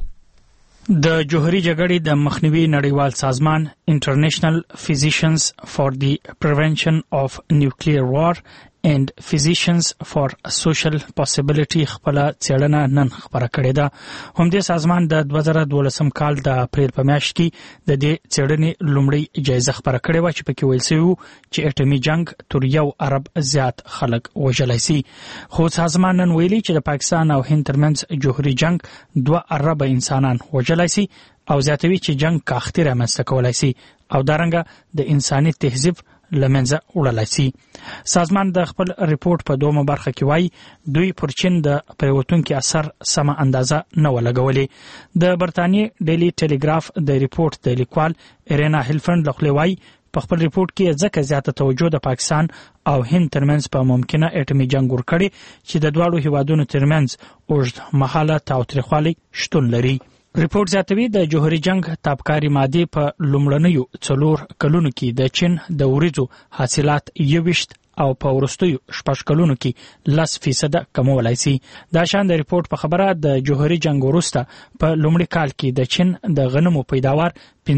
د جوهري جګړې د مخنیوي نړیوال سازمان انټرنیشنل فزیشنز فار دی پریونشن اف نیوکلیر وار and physicians for social possibility خپل څېړنه نن خبره کړې ده. همدې سازمان د 2012 کال د اپریل په میاشت کې د دې څېړنې لومړی جایزه خبره کړې و چې پکې ویل شوی چې اټومي جنگ تر 1 ارب زیات خلک وژلای شي. خو سازمان نن ویلي چې د پاکستان او هند ترمنځ جوهري جنگ 2 ارب انسانان وژلای شي او زیاتوي چې جنگ کاختي رامنځته کولای شي او دارنګه د انساني تهذیب لمنځه وړلای شي. سازمان د خپل ریپورت په دومره برخه کې وایي دوی پر چین د پریوتونکو اثر سم اندازه نه ولګولې. د برتانیې ډیلی ټیلیګراف د ریپورت د لیکوال ایرینا هیلفرند لخوا وایي په خپل ریپورت کې ځکه زیاته توجه د پاکستان او هند ترمنځ په ممکنه اټومي جنگ ورکړي چې د دواړو هیوادونو ترمنځ اوږد مهاله تاوتریخوالی شتون لري. ریپورت زیاتوي د جوهري جنگ تابکاری ماده په لومړنیو 4 کلونو کې د چین د وریځو حاصلات 21 او په ورستیو 6 کلونو کې 10% کمولای شي. دا شان د ریپورت په خبره د جوهري جنگ وروسته په لومړي کال کې د چین د غنمو پیداوار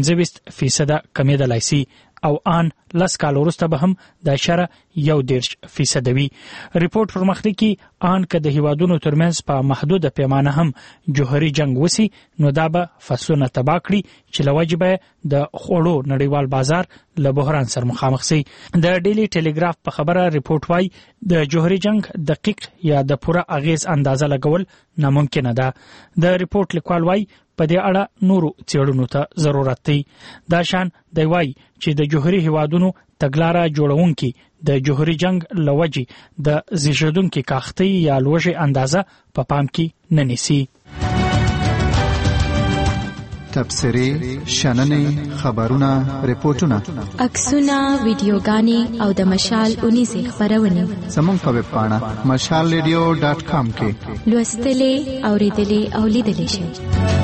25% کمیدلای شي او ان 10 کال وروسته به هم د 0.1% وي. ریپورت پرمختللی کې ان که د هیوادونو ترمنځ په محدوده پیمانه هم جوهري جنگ وسی نو دا به فصلونه تباہ کړي چې لوجبه د خوړو نړیوال بازار له بحران سره مخامخ شي. د ډیلی ټیلیګراف په خبره ریپورت وايي د جوهري جنگ دقیق یا د پوره اغیز اندازه لګول ناممکن ده. د ریپورت لیکوال وايي په دې اړه نورو څېړنو ته ضرورت دی. دا شان دی وايي چې د جوهري هیوادونو تګلارې جوړونکي د جوهري جنگ لوجي د زیږیدونکو کاختي یا لوږې اندازه په پام کې نه نیسي. تبصرې، شننې، خبرونه، ریپورتونه، عکسونه، ویډیوګانې او د مشال 19 خبرونه زموږ په ویب پاڼه mashalradio.com کې لوستلې، اوریدلې او لیدلې شئ.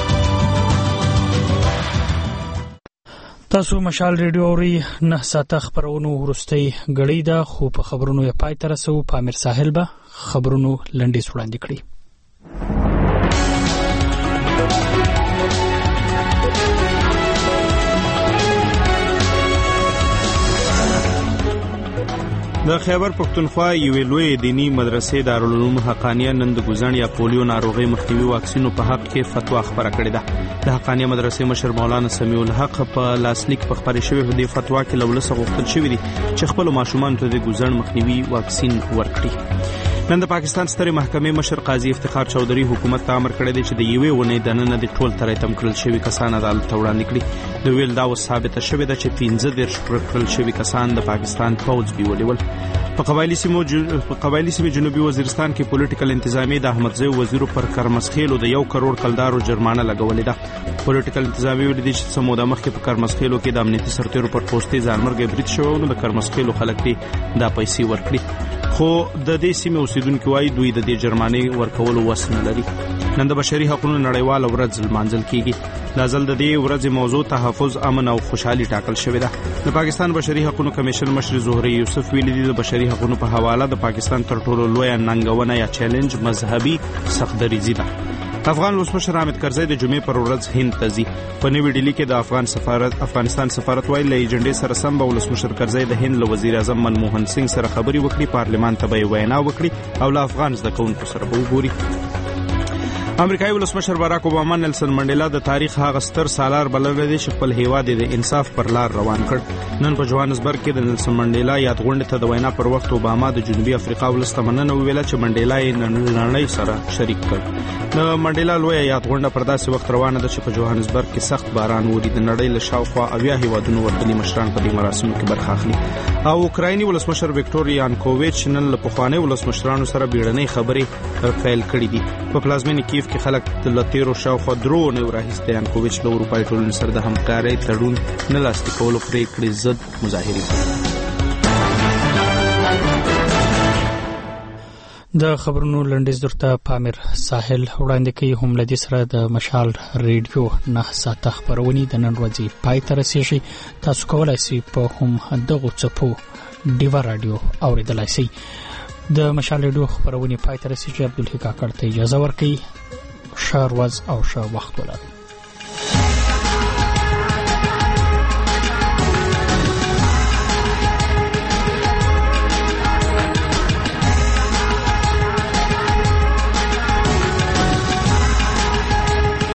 تاسو مشال ریډیو اوري 9 ساعته خبرونو ورستۍ غړي ده خو په خبرونو یې پای تر سو پامیر ساحل به خبرونو لنډي وړاندې کړي. د خیبر پښتونخوا یوې لوی دینی مدرسې دارالعلوم حقانیه نن د ګوزن یا پولیو ناروغي مخنیوي واکسینو په حق کې فتوا خبره کړې ده. د حقانیه مدرسې مشر مولانا سمیع الحق په لاسلیک په خبرې شوی په دې فتوا کې لولسه غوښتل شوی دي چې خپل ماشومان ته د ګوزن مخنیوي واکسین ورکړي. نن د پاکستان سترې محکمې مشر قاضي افتخار چودھری حکومت ته امر کړی دی چې د یوې ونې دننه د ټول ترې تم کړل شوی کسان عدالت ته وړاندې کړي. د ویل دا ثابته شوې ده چې 15 کړل شوی کسان د پاکستان پوځ بیولول. په قبایلی سیمې جنوبي وزیرستان کې پولیټیکل انتظامیه د احمدزی وزیر پر کرمسخیلو د 1 کروڑ کلدارو جرمانه لګولې ده. پولیټیکل انتظامیه ویل دي چې سموده مخکې په کرمسخیلو کې د امنیتي سرتیرو پر پوسټي ځانمرګي برید شو نو د کرمسخیلو خلک دي دا پیسې ورکړي. خو د دې سیمې اوسیدونکو وايي دوی د دې جرمانې ورکولو وس نه لري. نن د بشري حقوقو نړیوال ورځ لمانځل کیږي. د ځل د دې ورځې موضوع تحفظ، امن او خوشحالي ټاکل شوې ده. د پاکستان بشري حقوقو کمیشن مشر زهري یوسف ویلي دي د بشري حقوقو په حواله د پاکستان تر ټولو لوی ننګونه یا چیلنج مذهبي سختدریزي ده. افغان ولسمشر حامد کرزی د جمعې پر ورځ هند ته ځي. په نوې ډیلی کې د افغانستان سفارت وایي له ایجنډې سره سم به ولسمشر کرزی د هند له وزیر اعظم منموهن سنگ سره خبرې وکړي، پارلمان ته به وینا وکړي او له افغان زده کوونکو سره به وګوري. امریکایي ولسمشر باراک اوباما نیلسن منډیلا د تاریخ هغه ستر سالار بللی دی چې خپل هیواد د انصاف پر لار روان کړ. نن په جوهانسبرګ کې د نیلسن منډیلا یادغونډې ته د وینا پر وخت اوباما د جنوبي افریقا ولس ته مننه وویله چې منډیلا یې نړۍ سره شریک کړ. د منډیلا لویه یادغونډه پر داسې وخت روانه ده چې په جوهانسبرګ کې سخت باران وري. د نړۍ له شاوخوا 80 هیوادونو ورتلي مشران په دې مراسمو کې برخه اخلي. او اوکرایني ولسمشر ویکټور یانکوویچ نن له پخواني ولسمشرانو سره بیړنۍ خبرې پیل کړې دي. په پلازمینې کیف کې خلک د تیرو شاوخوا 3 اونیو راهیسې یانکوویچ له اروپایي ټولنې سره د همکارۍ تړون نه لاسلیک کولو پرېکړې ضد مظاهرې کوي. د خبرونو لنډیز درته پامیر ساحل وړاندې کوي. هم لدی سره د مشال ریډیو 9 ساعته خبرونه د نن ورځې پای ته رسیږي. تاسو کولای شئ په هم دغه چپو ډیوا رادیو اوریدلای شئ. د مشال ریډیو خبرونه پای ته رسیږي. عبدالحق کاکړ ته اجازه ورکړئ. ښه ورځ او ښه وخت ولرئ.